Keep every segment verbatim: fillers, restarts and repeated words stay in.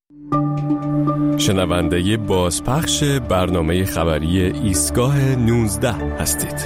شنونده بازپخش برنامه خبری ایستگاه نوزده هستید.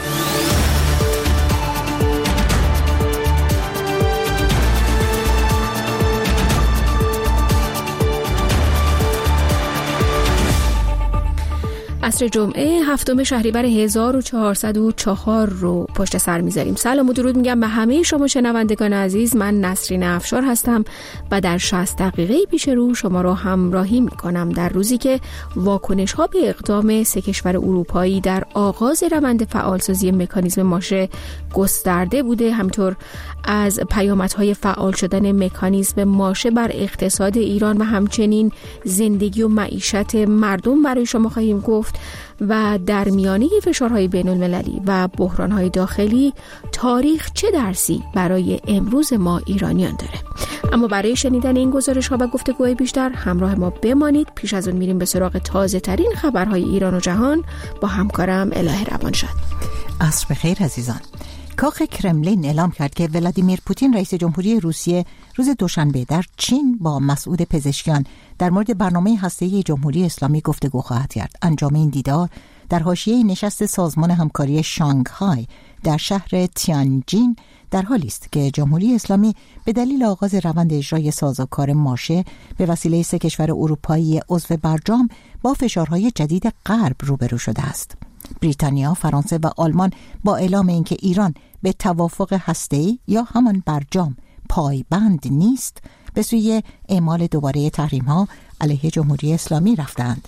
عصر جمعه هفتم شهریور هزار و چهارصد و چهار رو پشت سر میذاریم. سلام و درود میگم به همه شما شنوندگان عزیز. من نسرین افشار هستم و در شصت دقیقه پیش رو شما رو همراهی میکنم در روزی که واکنش ها به اقدام سه کشور اروپایی در آغاز روند فعالسازی مکانیزم ماشه گسترده بوده. همینطور از پیامدهای فعال شدن مکانیزم ماشه بر اقتصاد ایران و همچنین زندگی و معیشت مردم برای شما خواهیم گفت و در میانه فشارهای بین المللی و بحرانهای داخلی تاریخ چه درسی برای امروز ما ایرانیان داره. اما برای شنیدن این گزارش ها و گفتگوهای بیشتر همراه ما بمانید. پیش از اون میریم به سراغ تازه ترین خبرهای ایران و جهان با همکارم الهه روانشاد. عصر بخیر عزیزان. کاخ کرملین اعلام کرد که ولادیمیر پوتین رئیس جمهوری روسیه روز دوشنبه در چین با مسعود پزشکیان در مورد برنامه هسته‌ای جمهوری اسلامی گفتگو خواهد کرد. انجام این دیدار در حاشیه نشست سازمان همکاری شانگهای در شهر تیانجین در حالی است که جمهوری اسلامی به دلیل آغاز روند اجرای سازوکار ماشه به وسیله سه کشور اروپایی عضو برجام با فشارهای جدید غرب روبرو شده است. بریتانیا، فرانسه و آلمان با اعلام اینکه ایران به توافق هسته‌ای یا همان برجام پایبند نیست به سوی اعمال دوباره تحریم‌ها علیه جمهوری اسلامی رفتند.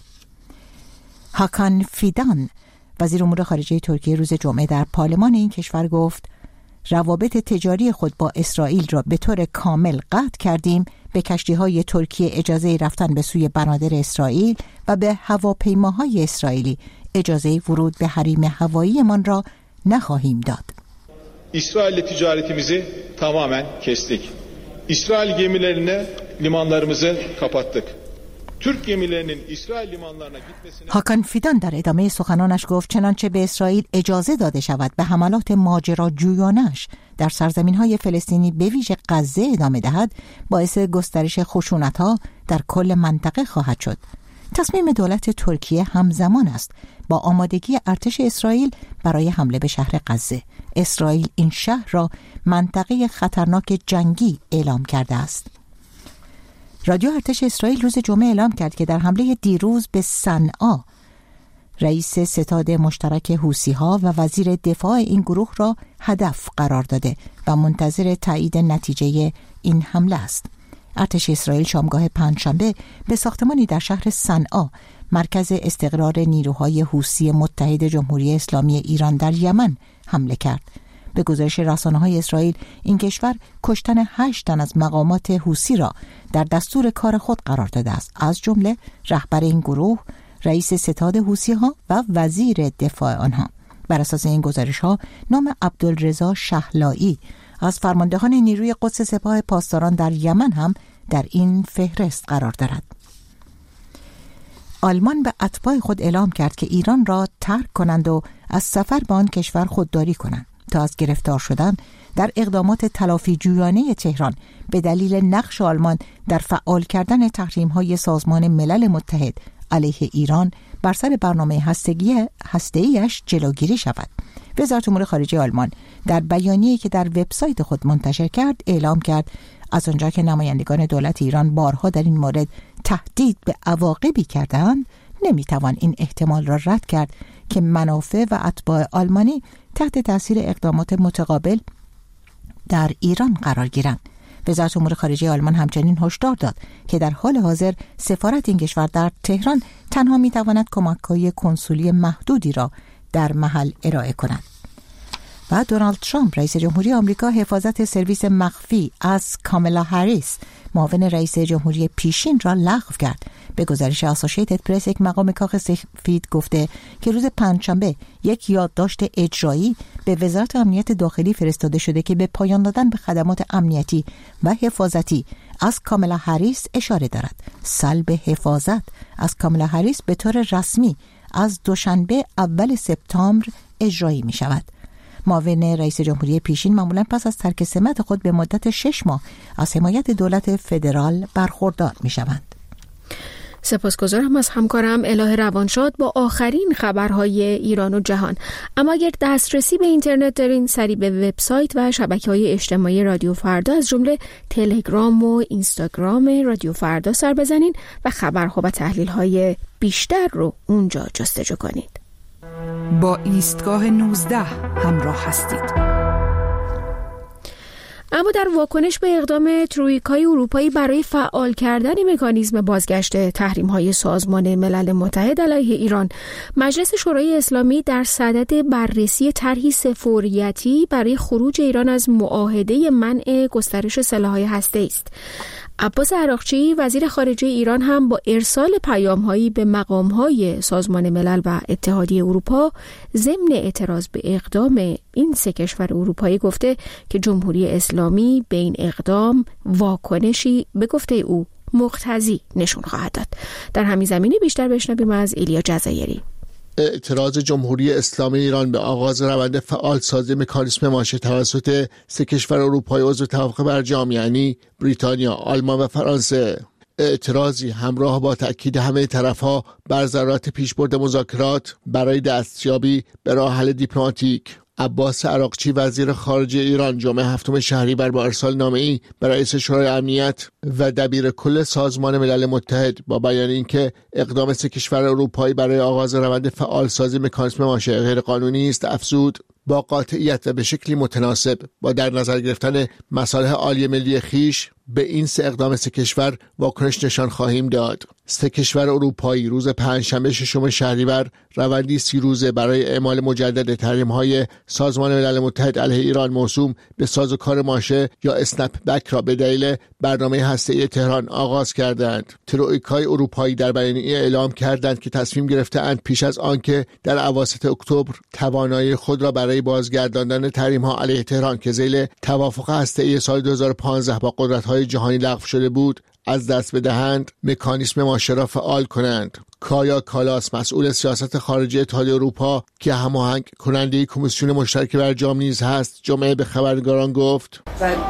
هاکان فیدان وزیر امور خارجه ترکیه روز جمعه در پارلمان این کشور گفت روابط تجاری خود با اسرائیل را به طور کامل قطع کردیم، به کشتی‌های ترکیه اجازه رفتن به سوی بنادر اسرائیل و به هواپیماهای اسرائیلی اجازه ورود به حریم هواییمان را نخواهیم داد. İsrail'le ticaretimizi tamamen kestik. İsrail gemilerine limanlarımızı kapattık. Türk gemilerinin İsrail limanlarına gitmesine هاکان فیدان در ادامه سخنانش گفت چنانچه به اسرائیل اجازه داده شود به حملات ماجراجویانش در سرزمین‌های فلسطینی به ویژه غزه ادامه دهد، باعث گسترش خشونت‌ها در کل منطقه خواهد شد. تصمیم دولت ترکیه همزمان است با آمادگی ارتش اسرائیل برای حمله به شهر غزه. اسرائیل این شهر را منطقه خطرناک جنگی اعلام کرده است. رادیو ارتش اسرائیل روز جمعه اعلام کرد که در حمله دیروز به صنعا رئیس ستاد مشترک حوثی‌ها و وزیر دفاع این گروه را هدف قرار داده و منتظر تایید نتیجه این حمله است. ارتش اسرائیل شامگاه پنجشنبه به ساختمانی در شهر صنعا مرکز استقرار نیروهای حوثی متحد جمهوری اسلامی ایران در یمن حمله کرد. به گزارش رسانه‌های اسرائیل این کشور کشتن هشت تن از مقامات حوثی را در دستور کار خود قرار داده است، از جمله رهبر این گروه، رئیس ستاد حوثی‌ها و وزیر دفاع آنها. بر اساس این گزارش‌ها نام عبدالرضا شهلایی از فرماندهان نیروی قدس سپاه پاسداران در یمن هم در این فهرست قرار دارد. آلمان به اتباع خود اعلام کرد که ایران را ترک کنند و از سفر به آن کشور خودداری کنند تا از گرفتار شدن در اقدامات تلافی جویانه تهران به دلیل نقش آلمان در فعال کردن تحریم‌های سازمان ملل متحد علیه ایران بر سر برنامه هستگی هسته‌ایش جلوگیری شود. وزارت امور خارجه آلمان در بیانیه‌ای که در وبسایت خود منتشر کرد اعلام کرد از آنجا که نمایندگان دولت ایران بارها در این مورد تهدید به عواقبی کردند، نمیتوان این احتمال را رد کرد که منافع و اتباع آلمانی تحت تاثیر اقدامات متقابل در ایران قرار گیرند. وزارت امور خارجه آلمان همچنین هشدار داد که در حال حاضر سفارت این کشور در تهران تنها میتواند کمک‌های کنسولی محدودی را در محل ارائه کند. و دونالد ترامپ رئیس جمهوری آمریکا حفاظت سرویس مخفی از کامالا هریس معاون رئیس جمهوری پیشین را لغو کرد. به گزارش اسوسییتد پرس یک مقام کاخ سفید گفته که روز پنجشنبه یک یادداشت اجرایی به وزارت امنیت داخلی فرستاده شده که به پایان دادن به خدمات امنیتی و حفاظتی از کامالا هریس اشاره دارد. سلب حفاظت از کامالا هریس به طور رسمی از دوشنبه اول سپتامبر اجرایی می شود. معاون رئیس جمهوری پیشین معمولا پس از ترک سمت خود به مدت شش ماه از حمایت دولت فدرال برخوردار می شوند. سپاسگزارم از همکارم الهه روانشاد با آخرین خبرهای ایران و جهان. اما اگر دسترسی به اینترنت دارین، سریع به وبسایت و شبکه‌های اجتماعی رادیو فردا از جمله تلگرام و اینستاگرام رادیو فردا سر بزنین و خبرها و تحلیل‌های بیشتر رو اونجا جستجو کنید. با ایستگاه نوزده همراه هستید. اما در واکنش به اقدام ترویکای اروپایی برای فعال کردن مکانیزم بازگشت تحریم‌های سازمان ملل متحد علیه ایران، مجلس شورای اسلامی در صدد بررسی طرحی سه‌فوریتی برای خروج ایران از معاهده منع گسترش سلاح‌های هسته‌ای است. عباس عراقچی وزیر خارجه ایران هم با ارسال پیام‌هایی به مقام‌های سازمان ملل و اتحادیه اروپا ضمن اعتراض به اقدام این سه کشور اروپایی گفته که جمهوری اسلامی به این اقدام واکنشی به گفته او مقتضی نشون خواهد داد. در همین زمینه بیشتر بشنویم از ایلیا جزایری. اعتراض جمهوری اسلامی ایران به آغاز روند فعالسازی مکانیسم ماشه توسط سه کشور اروپایی عضو توافق برجام یعنی بریتانیا، آلمان و فرانسه، اعتراضی همراه با تأکید همه طرف‌ها بر ضرورت پیشبرد مذاکرات برای دستیابی به راه حل دیپلماتیک. عباس عراقچی وزیر خارجه ایران جمعه هفتم شهریور با ارسال نامه‌ای به رئیس شورای امنیت و دبیر کل سازمان ملل متحد با بیان اینکه اقدام سه کشور اروپایی برای آغاز روند فعالسازی مکانیسم ماشه غیرقانونی است افزود با قاطعیت و به شکلی متناسب با در نظر گرفتن مصالح عالی ملی خیش به این سه اقدام سه کشور واکنش نشان خواهیم داد. سه کشور اروپایی روز پنجشنبه ششم شهریور روندی سی روزه برای اعمال مجدد تحریم‌های سازمان ملل متحد علیه ایران موسوم به سازوکار ماشه یا اسنپ بک را به دلیل برنامه هسته‌ای تهران آغاز کردند. ترویکای اروپایی در بیانیه اعلام کردند که تصمیم گرفته‌اند پیش از آنکه در اواسط اکتبر توانایی خود را برای بازگرداندن تحریم‌ها علیه تهران که ذیل توافق هسته‌ای سال دو هزار و پانزده با قدرت‌های جهانی لغو شده بود از دست بدهند، مکانیسم ماشه را فعال کنند. کایا کالاس مسئول سیاست خارجی اتحادیه اروپا که هماهنگ کننده کمیسیون مشترک برجام نیز هست جمعه به خبرنگاران گفت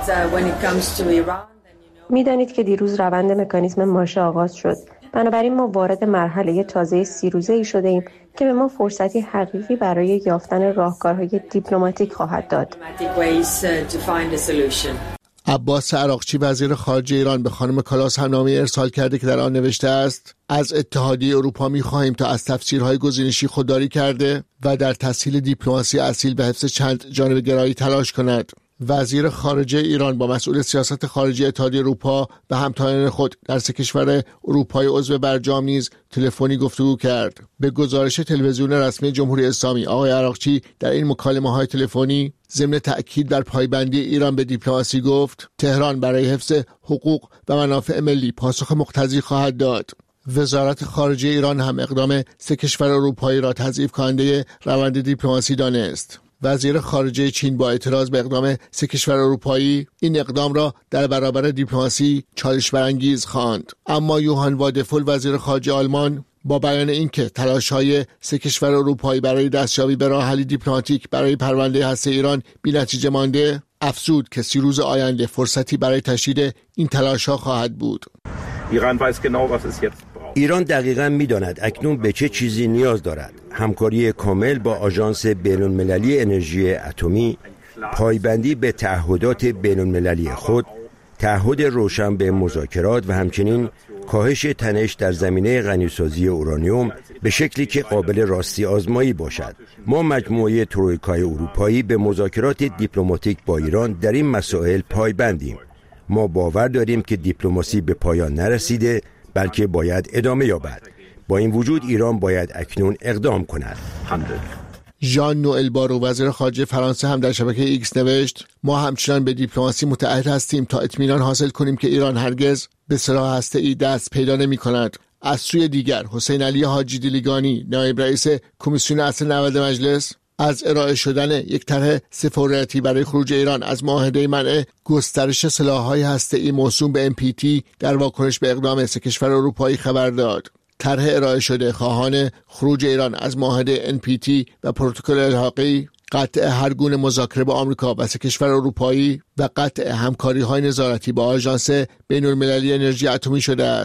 میدانید که دیروز روند مکانیسم ماشه آغاز شد. بنابراین ما وارد مرحله تازه سی روزه‌ای شده ایم که به ما فرصتی حقیقی برای یافتن راهکارهای دیپلماتیک خواهد داد. عباس عراقچی وزیر خارجه ایران به خانم کالاس هم نامه ارسال کرده که در آن نوشته است از اتحادیه اروپا می‌خواهیم تا از تفسیرهای گزینشی خودداری کرده و در تسهیل دیپلماسی اصیل به حفظ چند جانبه گرایی تلاش کند. وزیر خارجه ایران با مسئول سیاست خارجی اتحادیه اروپا و همتایان خود در سه کشور اروپایی عضو برجام نیز تلفنی گفتگو کرد. به گزارش تلویزیون رسمی جمهوری اسلامی آقای عراقچی در این مکالمه‌های تلفنی ضمن تأکید بر پایبندی ایران به دیپلماسی گفت تهران برای حفظ حقوق و منافع ملی پاسخ مقتضی خواهد داد. وزارت خارجه ایران هم اقدام سه کشور اروپایی را تضعیف کننده روند دیپلماسی دانست. وزیر خارجه چین با اعتراض به اقدام سه کشور اروپایی این اقدام را در برابر دیپلماسی چالش برانگیز خواند. اما یوهان وادفول وزیر خارجه آلمان با بیان اینکه تلاش‌های سه کشور اروپایی برای دستیابی به راه حل دیپلماتیک برای پرونده هسته ایران بی‌نتیجه مانده، افزود که سی روز آینده فرصتی برای تشدید این تلاش‌ها خواهد بود. ایران دقیقاً می‌داند اکنون به چه چیزی نیاز دارد. همکاری کامل با آژانس بین‌المللی انرژی اتمی، پایبندی به تعهدات بین‌المللی خود، تعهد روشن به مذاکرات و همچنین کاهش تنش در زمینه غنیسازی اورانیوم به شکلی که قابل راستی آزمایی باشد. ما مجموعه ترویکای اروپایی به مذاکرات دیپلماتیک با ایران در این مسائل پایبندیم. ما باور داریم که دیپلماسی به پایان نرسیده بلکه باید ادامه یابد. با این وجود ایران باید اکنون اقدام کند. ژان نوئل بارو وزیر خارجه فرانسه هم در شبکه ایکس نوشت ما همچنان به دیپلماسی متعهد هستیم تا اطمینان حاصل کنیم که ایران هرگز به سلاح هسته‌ای دست پیدا نمی کند. از سوی دیگر حسین علی حاجی دیلیگانی نایب رئیس کمیسیون اصل نود مجلس از ارائه شدن یک طرح سه‌فوریتی برای خروج ایران از معاهده منع گسترش سلاح‌های هسته‌ای موسوم به ام پی تی در واکنش به اقدام سه کشور اروپایی خبر داد. طرح ارائه شده خواهان خروج ایران از معاهده ان پی تی و پروتکل الحاقی، قطع هر گونه مذاکره با آمریکا و سه کشور اروپایی و قطع همکاری‌های نظارتی با آژانس بین‌المللی انرژی اتمی شده است.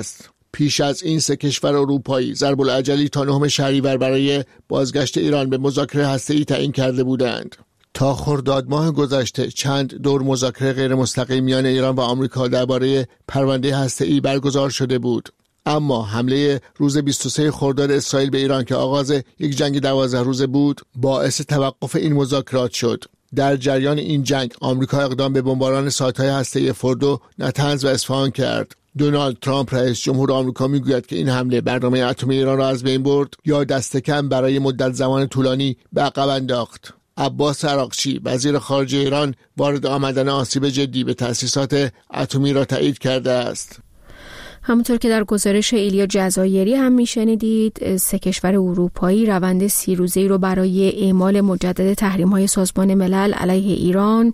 پیش از این سه کشور اروپایی ضرب العجلی تا نهم شهریور برای بازگشت ایران به مذاکره هسته‌ای تعیین کرده بودند. تا خرداد ماه گذشته چند دور مذاکره غیر مستقیم میان ایران و آمریکا درباره پرونده هسته‌ای برگزار شده بود. اما حمله روز بیست و سوم خرداد اسرائیل به ایران که آغاز یک جنگ دوازده روزه بود باعث توقف این مذاکرات شد. در جریان این جنگ آمریکا اقدام به بمباران سایت‌های هسته‌ای فردو، نتنز و اصفهان کرد. دونالد ترامپ رئیس جمهور آمریکا میگوید که این حمله برنامه اتمی ایران را از بین برد یا دست کم برای مدت زمان طولانی به عقب انداخت. عباس عراقچی وزیر خارجه ایران وارد آمدن آسیب جدی به تأسیسات اتمی را تایید کرده است. همونطور که در گزارش ایلیا جزایری هم میشنیدید، سه کشور اروپایی روند سی روزه‌ای رو برای اعمال مجدد تحریم‌های سازمان ملل علیه ایران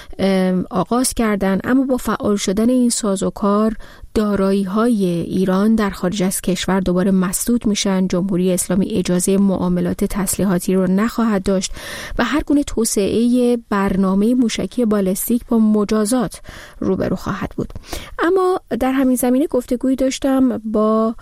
آغاز کردند، اما با فعال شدن این سازوکار دارایی‌های ایران در خارج از کشور دوباره مسدود میشن. جمهوری اسلامی اجازه معاملات تسلیحاتی رو نخواهد داشت و هر گونه توسعه برنامه موشکی بالستیک با مجازات روبرو خواهد بود. اما در همین زمینه گفتگویی داشتم با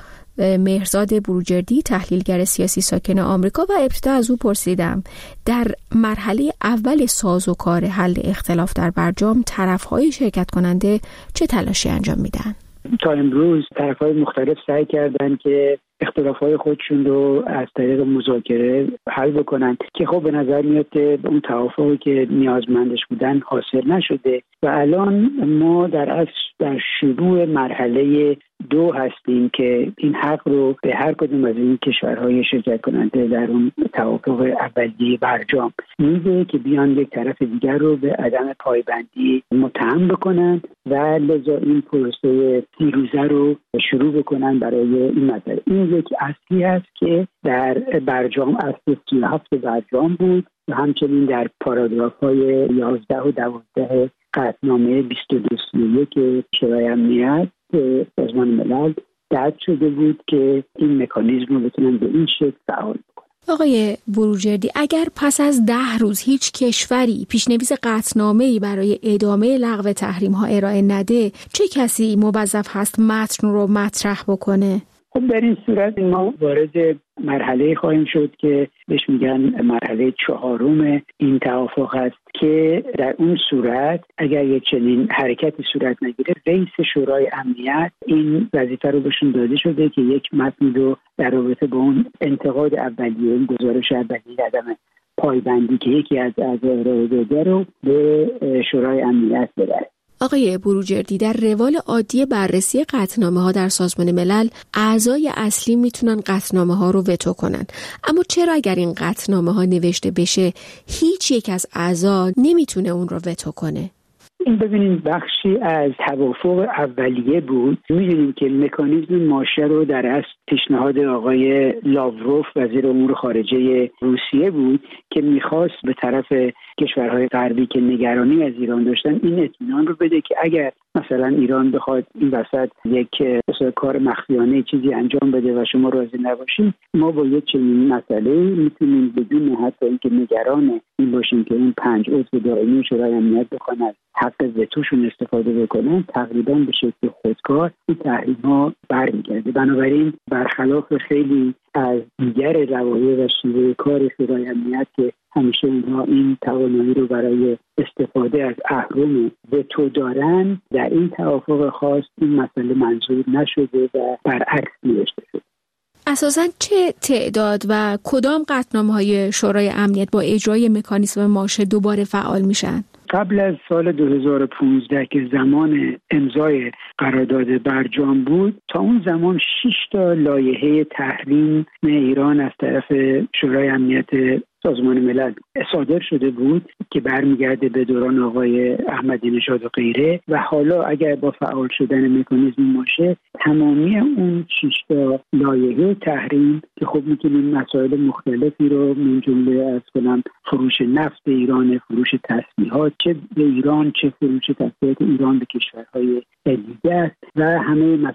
مهرزاد بروجردی، تحلیلگر سیاسی ساکن آمریکا، و ابتدا از او پرسیدم در مرحله اول سازوکار حل اختلاف در برجام طرف‌های شرکت کننده چه تلاشی انجام میدن؟ تا امروز طرف‌های مختلف سعی کردن که اختلافات خودشون رو از طریق مذاکره حل بکنن که خب به نظر میاد اون توافقی که نیازمندش بودن حاصل نشده و الان ما در اصل در شروع مرحله دو هستیم که این حق رو به هر کدوم از این کشورهای شرکت کننده در اون توافق اولیه برجام میده که بیان یک طرف دیگر رو به عدم پایبندی متهم بکنن و لذا این پروسه سی روزه رو شروع بکنن برای این مسئله. این یک اصلی است که در برجام اصل سی و هفت برجام بود و همچنین در پاراگراف های یازده و دوازده قطعنامه بیست و دو سی و یک شورای امنیت سازمان ملل درج شده بود که این مکانیزم رو بتونن به این شکل فعال بکنن. آقای بروجردی، اگر پس از ده روز هیچ کشوری پیشنویس قطعنامه‌ای برای ادامه لغو تحریم‌ها ارائه نده، چه کسی موظف هست متن رو مطرح بکنه؟ خب در این صورت ما وارد مرحله خواهیم شد که بهش میگن مرحله چهارم این توافق هست که در اون صورت اگر یک چنین حرکتی صورت نگیره، رئیس شورای امنیت این وظیفه رو بهشون داده شده که یک متن رو در رابطه با اون انتقاد اولیه، این گزارش اولیه عدم پایبندی که یکی از اعضای ارائه داده رو به شورای امنیت ببره. آقای بروجردی، در روال عادی بررسی قطعنامه ها در سازمان ملل اعضای اصلی میتونن قطعنامه ها رو وتو کنن، اما چرا اگر این قطعنامه ها نوشته بشه هیچ یک از اعضا نمیتونه اون رو وتو کنه؟ این ببینید بخشی از توافق اولیه بود. می‌دونیم که مکانیزم ماشه رو در اصل پیشنهاد آقای لاوروف وزیر امور خارجه روسیه بود که می‌خواست به طرف کشورهای غربی که نگرانی از ایران داشتن این اطمینان رو بده که اگر مثلا ایران بخواد این وسط یک کار مخفیانه چیزی انجام بده و شما راضی نباشید، ما با یک چنین مسئله میتونیم بدون حتی اینکه نگران این باشیم که این پنج عضو دائمی شورای امنیت بخوان از حق وتوشون استفاده بکنن، تقریبا به شکل خودکار این تحریم‌ها برمیگرده. بنابراین برخلاف خیلی از دیگر روایح و شیوه کار شورای امنیت که همیشه اونها این توانایی رو برای استفاده از اهرم وتو دارن، در این توافق خاص این مسئله منظور نشده و برعکس نوشته شده. اساساً چه تعداد و کدام قطعنامه‌های شورای امنیت با اجرای مکانیزم ماشه دوباره فعال میشن؟ قبل از سال دو هزار و پانزده که زمان امضای قرارداد برجام بود، تا اون زمان شش تا لایحه تحریم ایران از طرف شورای امنیت سازمان ملل صادر شده بود که برمیگرده به دوران آقای احمدی نژاد و غیره و حالا اگر با فعال شدن مکانیزم ماشه تمامی اون شش تا لایحه تحریم که خب میتونیم مسائل مختلفی رو من جمله از کنم فروش نفت ایران، فروش تسلیحات چه به ایران چه فروش تسلیحات ایران به کشورهای دیگه است و همه مسائل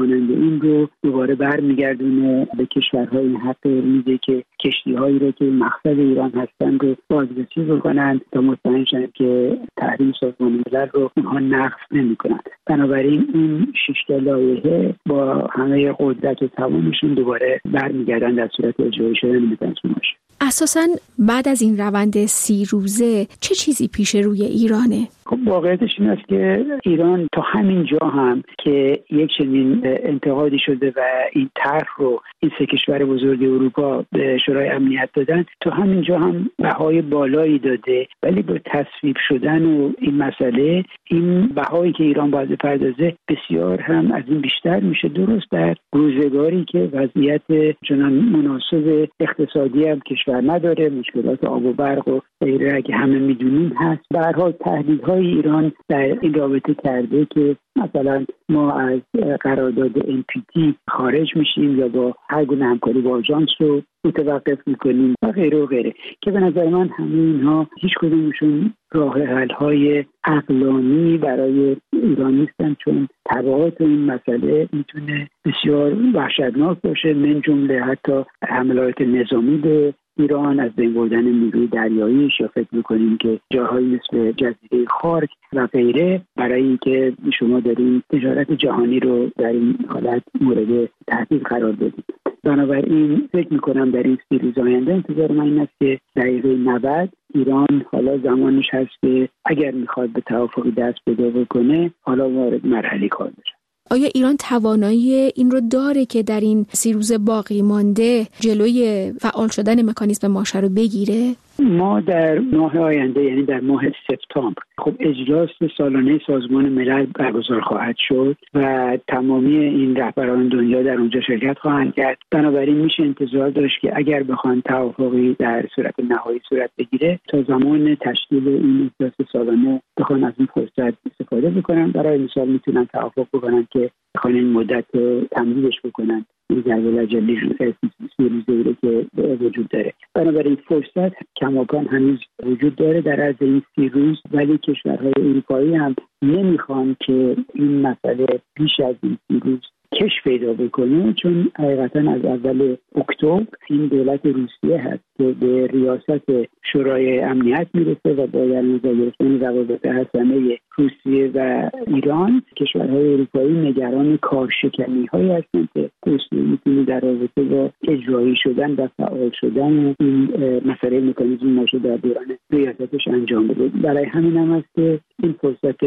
کننده این رو دوباره برمیگردونه به کشورهای حق قرمزی که کشتی‌هایی رو که مقصد ایران هستند رو بازرسی بکنند تا مطمئن شن که تحریم سازمان ملل رو اونها نقض نمی‌کنند. بنابراین این شش تا لایحه با همه قدرت و توانشون دوباره برمیگردن در صورت اجرایی شدن مکانیسم ماشه. اساساً بعد از این روند سی روزه چه چیزی پیش روی ایرانه؟ خب واقعیتش این است که ایران تا همین جا هم که یک چنین انتقادی شده و این طرح رو این سه کشور بزرگ اروپا به شورای امنیت دادن، تا همین جا هم بهای بالایی داده، ولی با تصویب شدن و این مسئله این بهایی که ایران باید بپردازه بسیار هم از این بیشتر میشه، درست در روزگاری که وضعیت چنان مناسب اقتصادی هم کشور نداره، مشکلات آب و برق و غیره که همه میدونیم هست. به هر حال تهدیدهای ایران در این رابطه کرده که مثلا ما از قرارداد ام پی تی خارج میشیم یا با هر گونه همکاری با آژانس رو متوقف میکنیم و غیره و غیره که به نظر من همه اینها هیچ کدومشون راه حل های عقلانی برای ایران نیستن، چون تبعات این مسئله میتونه بسیار وحشتناک باشه، من جمله حتی حملات نظامی به ایران، از بین بردن نیروی دریایی، یا فکر میکنیم که جاهایی مثل جزیره خارک و غیره برای اینکه شما دارین تجارت جهانی رو در این حالت مورد تهدید قرار بدید. بنابراین فکر میکنم در این سی روز آینده انتظار من این است که دقیقه نود ایران حالا زمانش هست که اگر میخواد به توافقی دست پیدا بکنه حالا وارد مرحله کار بشه. آیا ایران توانایی این رو داره که در این سی روز باقی مانده جلوی فعال شدن مکانیزم ماشه رو بگیره؟ ما در ماه آینده، یعنی در ماه سپتامبر، خب اجلاس سالانه سازمان ملل برگزار خواهد شد و تمامی این رهبران دنیا در اونجا شرکت خواهند کرد. بنابراین میشه انتظار داشت که اگر بخوان توافقی در صورت نهایی صورت بگیره تا زمان تشکیل این اجلاس سالانه بخوان از این فرصت استفاده بکنن. برای مثال میتونن توافق بکنن که بخوان این مدت تمدیدش بکنن، این ضرب جلی سی روزه رو که وجود داره. بنابراین فرصت کماکان هنوز وجود داره در عرض این سی روز، ولی کشورهای اروپایی هم نمیخوان که این مسئله بیش از این سی روز کش پیدا بکنه، چون حقیقتا از اول اکتبر این دولت روسیه هست که به ریاست شورای امنیت میرسه و با نظر گرفتن روابط حسنه روسیه و ایران کشورهای اروپایی نگران کارشکنی‌هایی هستند که روسیه میتونه در رابطه با اجرایی شدن و فعال شدن این مسئله مکانیزم ماشه در دوران ریاستش انجام بده. برای همین هم است که این فرصت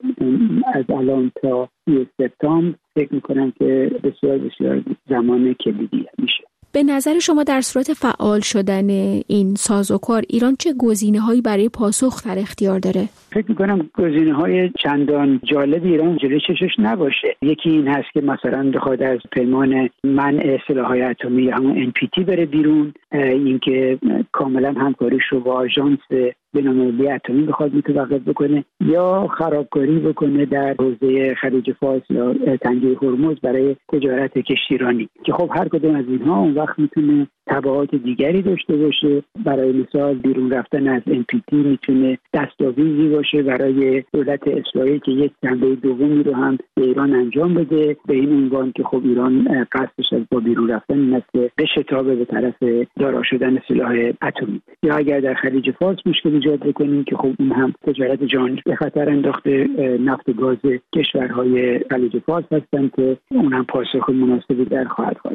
از الان تا سپتامبر فکر میکنم که بسیار بسیار زمان کلیدی میشه. به نظر شما در صورت فعال شدن این سازوکار ایران چه گزینه‌هایی برای پاسخ در اختیار داره؟ فکر می‌کنم گزینه‌های چندان جالب ایران جلوی چشش نباشه. یکی این هست که مثلا بخواد از پیمان منع سلاح‌های اتمی یا همون ان پی تی بره بیرون، اینکه کاملا همکاریش رو با آژانس بین‌المللی اتمی بخواد متوقف بکنه یا خرابکاری بکنه در حوزه خلیج فارس یا تنگه هرمز برای تجارت کشتیرانی، که خب هر کدوم از اینها اون وقت میتونه تبعات دیگری داشته باشه. برای مثال بیرون رفتن از ان پی تی میتونه دستاویزی باشه برای دولت اسرائیل که یک جنبه دومی رو هم به ایران انجام بده، به این عنوان که خب ایران قصدش از با بیرون رفتن این است که بشتابه به طرف دارا شدن سلاح اتمی. یا اگر در خلیج فارس مشکل ایجاد بکنیم که خب اون هم تجارت جهانی به خطر انداخته، نفت و گاز کشورهای خلیج فارس هستند که اون هم پاسخ مناسبی در خواهد خواست.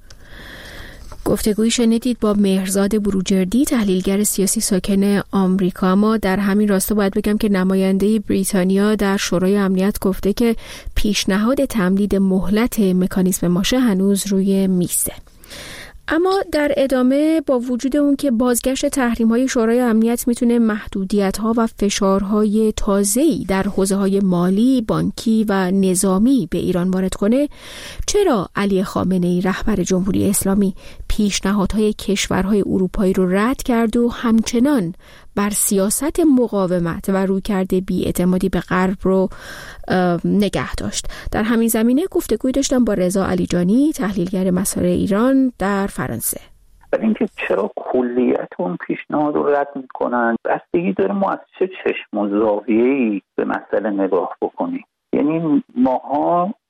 گفتگویی شنیدید با مهرزاد بروجردی، تحلیلگر سیاسی ساکن آمریکا. ما در همین راستا باید بگم که نماینده بریتانیا در شورای امنیت گفته که پیشنهاد تمدید مهلت مکانیزم ماشه هنوز روی میزه. اما در ادامه با وجود اون که بازگشت تحریم‌های شورای امنیت میتونه محدودیت‌ها و فشارهای تازه‌ای در حوزه‌های مالی، بانکی و نظامی به ایران وارد کنه، چرا علی خامنه‌ای رهبر جمهوری اسلامی پیشنهادهای کشورهای اروپایی رو رد کرد و همچنان بر سیاست مقاومت و رویکرد بی‌اعتمادی به غرب رو نگه داشت؟ در همین زمینه گفتگوی داشتم با رضا علیجانی، تحلیلگر مسائل ایران در فرانسه. برای اینکه چرا کلیت اون پیشنهاد رو رد میکنن، بستگی داره ما از چه چشم و زاویه‌ای به مسئله نگاه بکنیم. یعنی ماها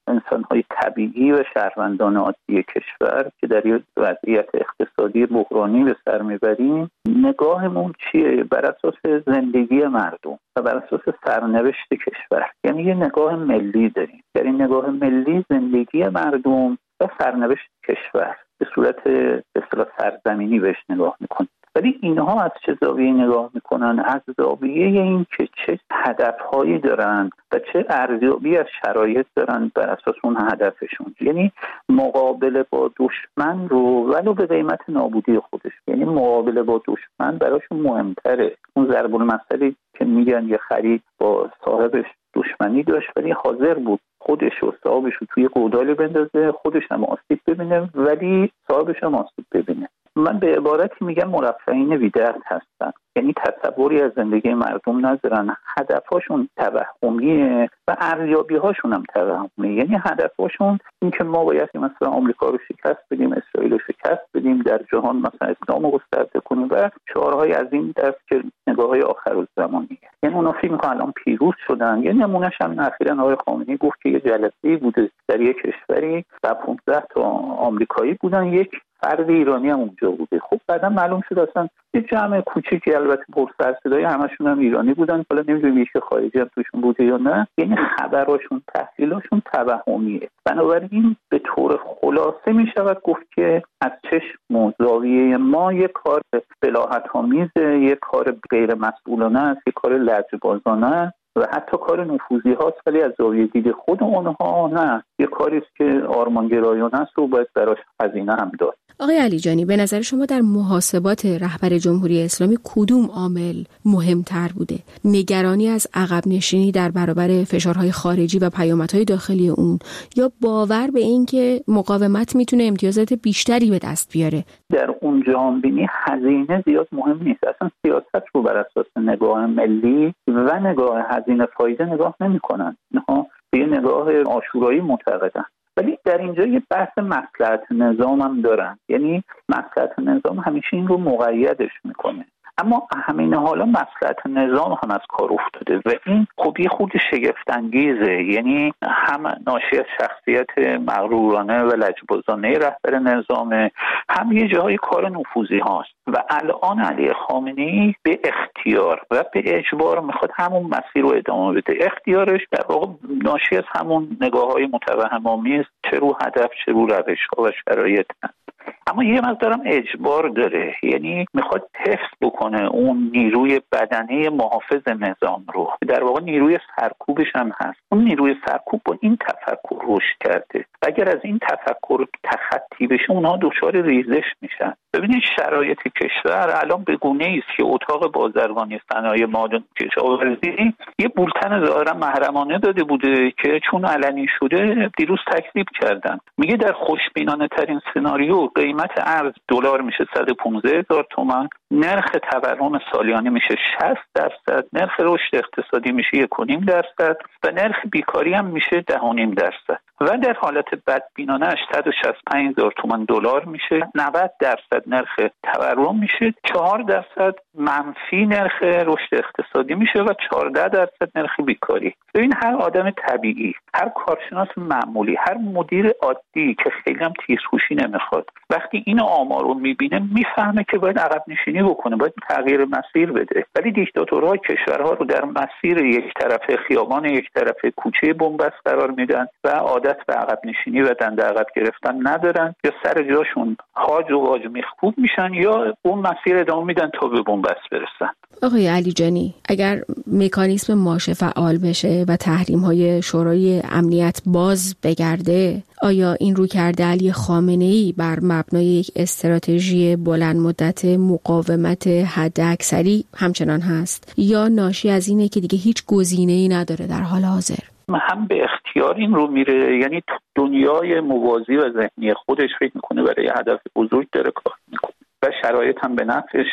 انسان‌های طبیعی و شهروندان عادی کشور که در یک وضعیت اقتصادی بحرانی به سر میبریم، نگاهمون چیه؟ بر اساس زندگی مردم و بر اساس سرنوشت کشور. یعنی یه نگاه ملی داریم. در این نگاه ملی زندگی مردم و سرنوشت کشور به صورت به اصطلاح سرزمینی بهش نگاه میکنیم. ولی اینها از چه زاویه نگاه میکنن؟ از زاویه این که چه هدفهایی دارن و چه ارزیابی از شرایط دارن بر اساس اون هدفشون. یعنی مقابله با دشمن رو ولو به قیمت نابودی خودش، یعنی مقابله با دشمن براشون مهمتره. اون ضرب المثلی که میگن یه خرید با صاحبش دشمنی داشت ولی حاضر بود خودش و صاحبش رو توی گودالی بندازه، خودش هم آسیب ببینه ولی صاحبش هم آسیب ببینه. من به عبارتی میگم مرفهین بی‌درد هستن، یعنی تصوری از زندگی مردم ندارن، هدفهاشون توهمیه و ارزیابی‌هاشون هم توهمیه. یعنی هدفهاشون این که ما باید مثلا آمریکا رو شکست بدیم، اسرائیل رو شکست بدیم، در جهان مثلا اسلام رو گسترده کنیم و شعارهای از این دست که نگاه‌های آخرالزمانیه. یعنی اونا فکر می‌کنن الان پیروز شدن. یه نمونهش هم اخیراً آقای خامنه‌ای گفت که یه جلسه‌ای بوده در یک کشوری و پانزده تا آمریکایی بودن، یک فرد ایرانی هم اونجا بوده. خب بعدا معلوم شد اصلا یه جمع کوچیکی البته پر سر صدای همشون هم ایرانی بودن، حالا نمیدونم یکی خارجی هم توشون بوده یا نه. یعنی خبراشون تحلیلاشون توهمیه. بنابراین به طور خلاصه میشود گفت که از چشم و زاویه ما یک کار بلاهت‌آمیزه، یک کار غیر مسئولانه است، یک کار لجبازانه است و حتی کار نفوذی هاست، ولی از زاویه دید خود اونها نه، یه کاری است که آرمانگرایانه است و باید براش هزینه هم داد. آقای علیجانی، به نظر شما در محاسبات رهبر جمهوری اسلامی کدوم عامل مهمتر بوده؟ نگرانی از عقب نشینی در برابر فشارهای خارجی و پیامدهای داخلی اون، یا باور به این که مقاومت میتونه امتیازات بیشتری به دست بیاره؟ در اون جهانبینی هزینه زیاد مهم نیست. اصلا سیاست رو بر اساس نگاه ملی و نگاه هزینه فایده نگاه نمی‌کنن. اینها به یه نگاه آشورایی معتقدن. ولی در اینجا یه بحث مصلحت نظام هم دارن. یعنی مصلحت نظام همیشه این رو مقیدش میکنه، اما همین حالا مصلحت نظام هم از کار افتاده و این خب یه خود شگفت انگیزه. یعنی هم ناشی از شخصیت مغرورانه و لجبازانه رهبر نظامه، هم یه جای کار نفوذی هاست و الان علی خامنه‌ای به اختیار و به اجبار میخواد همون مسیر رو ادامه بده. اختیارش در واقع ناشی از همون نگاه‌های متوهم‌آمیز چه رو هدف چه رو روش‌ها و شرایط هست. اما یه مقدارم اجبار داره، یعنی میخواد حفظ بکنه اون نیروی بدنی محافظ نظام رو. در واقع نیروی سرکوبش هم هست. اون نیروی سرکوب با این تفکر رشد کرده و اگر از این تفکر تخطی بشه اونها دچار ریزش میشن. ببینید شرایط کشور الان به گونه‌ای است که اتاق بازرگانی صنایع معدن کشاورزی یه بولتن ظاهرا محرمانه داده بوده که چون علنی شده دیروز تکذیب کردن. میگه در خوشبینانه ترین سناریو قیمت ارز دلار میشه صد و پانزده هزار تومان، نرخ تورم سالیانه میشه شصت درصد، نرخ رشد اقتصادی میشه یک و نیم درصد و نرخ بیکاری هم میشه ده و نیم درصد و در حالت بدبینانه صد و شصت و پنج هزار تومان دلار میشه، نود درصد نرخ تورم میشه، چهار درصد منفی نرخ رشد اقتصادی میشه و چهارده درصد نرخ بیکاری. ببین هر آدم طبیعی، هر کارشناس معمولی، هر مدیر عادی که خیلی هم تیزهوشی نمیخواد وقتی این آمار رو میبینه میفهمه که باید عقب نشینی بکنه، باید تغییر مسیر بده. ولی دیکتاتورها کشورها رو در مسیر یک طرفه خیابان، یک طرفه کوچه بنبست قرار میدن و عادت به عقب نشینی و دنده عقب گرفتن ندارن، یا سر جاشون هاج و واج میخکوب میشن یا اون مسیر ادامه میدن تا به بنبست برسن. آقای علیجانی، اگر مکانیسم ماشه فعال بشه و تحریم‌های شورای امنیت باز بگرده، آیا این رو کرده علی خامنه‌ای بر مبنای یک استراتژی بلند مدت مقاومت حداکثری همچنان هست یا ناشی از اینه که دیگه هیچ گزینه‌ای نداره در حال حاضر؟ هم به اختیار این رو میره، یعنی دنیای موازی و ذهنی خودش فکر میکنه برای هدف بزرگ داره کار میکنه و شرایط هم به نفعشه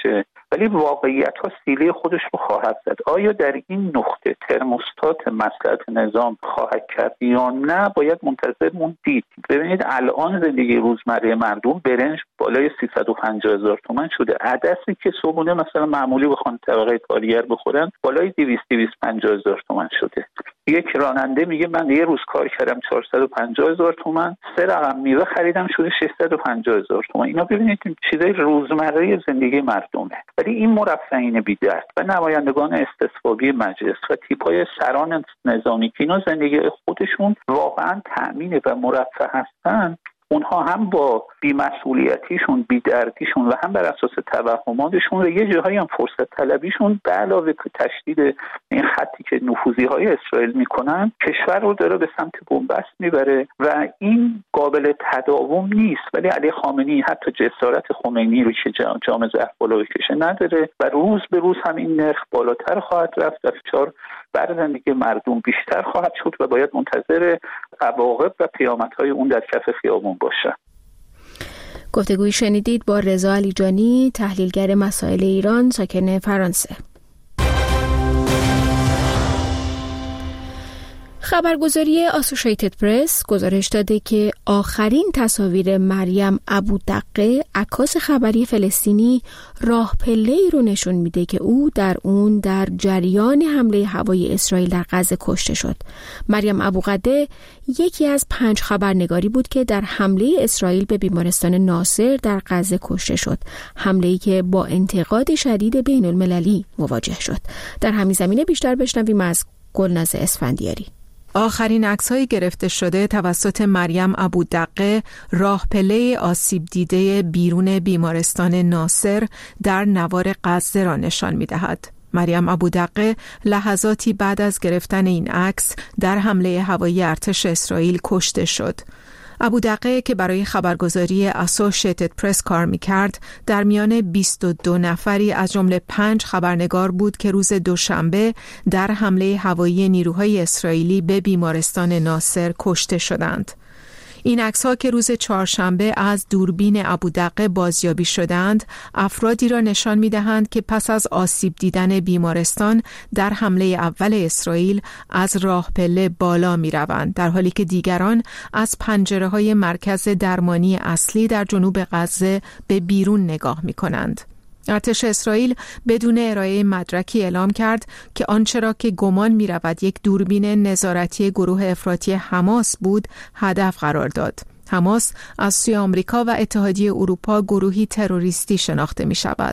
ولی واقعیت ها سیلی خودش رو خواهد زد. آیا در این نقطه ترموستات مصلحت نظام خواهد کرد یا نه، باید منتظر مون دید. ببینید الان زندگی روزمره مردم برنج بالای سیصد و پنجاه هزار تومان شده. عدسی که صبحونه مثلا معمولی بخوان طبقه کارگر بخورن بالای دویست دویست و پنجاه هزار تومان شده. یک راننده میگه من یه روز کار کردم چهارصد و پنجاه هزار تومان، سه رقم میوه خریدم شده ششصد و پنجاه هزار تومان. اینا ببینید چیزای روزمره زندگی مردمه. ولی این مرفهین بی‌درد و نمایندگان استثبابی مجلس و تیپ‌های سران نظامی که اینا زندگی خودشون واقعا تأمینه و مرفه هستن، اونها هم با بی‌مسئولیتیشون، بی‌دردیشون و هم بر اساس توهماتشون و یه جاهایی هم فرصت طلبیشون به علاوه تشدید این خطی که نفوذی‌های اسرائیل میکنن کشور رو داره به سمت بنبست میبره و این قابل تداوم نیست. ولی علی خامنه‌ای حتی جسارت خمینی رو که جام ظرف بالا بکشه نداره و روز به روز هم این نرخ بالاتر خواهد رفت و فشار بر زندگی مردم بیشتر خواهد شد و باید منتظر عواقب و پیامدهای اون در کف خیابون باشه. گفتگوی شنیدید با رضا علیجانی، تحلیلگر مسائل ایران، ساکن فرانسه. خبرگزاری آسوشیتد پرس گزارش داده که آخرین تصاویر مریم ابودقه، عکاس خبری فلسطینی، راه پله‌ای رو نشون میده که او در اون در جریان حمله هوایی اسرائیل در غزه کشته شد. مریم ابوقده یکی از پنج خبرنگاری بود که در حمله اسرائیل به بیمارستان ناصر در غزه کشته شد، حمله‌ای که با انتقاد شدید بین المللی مواجه شد. در همین زمینه بیشتر بشنویم از گلناز اسفندیاری. آخرین عکس‌های گرفته شده توسط مریم ابودقه، راه پله آسیب دیده بیرون بیمارستان ناصر در نوار غزه را نشان می‌دهد. مریم ابودقه لحظاتی بعد از گرفتن این عکس در حمله هوایی ارتش اسرائیل کشته شد. ابودقه که برای خبرگزاری اسوشیتد پرس کار می‌کرد، در میان بیست و دو نفری از جمله پنج خبرنگار بود که روز دوشنبه در حمله هوایی نیروهای اسرائیلی به بیمارستان ناصر کشته شدند. این عکس‌ها که روز چهارشنبه از دوربین ابودقه بازیابی شدند، افرادی را نشان می‌دهند که پس از آسیب دیدن بیمارستان در حمله اول اسرائیل از راه پله بالا می‌روند، در حالی که دیگران از پنجره‌های مرکز درمانی اصلی در جنوب غزه به بیرون نگاه می‌کنند. ارتش اسرائیل بدون ارائه مدرکی اعلام کرد که آنچه را که گمان می رود یک دوربین نظارتی گروه افراطی حماس بود هدف قرار داد. حماس از سوی آمریکا و اتحادیه اروپا گروهی تروریستی شناخته می شود.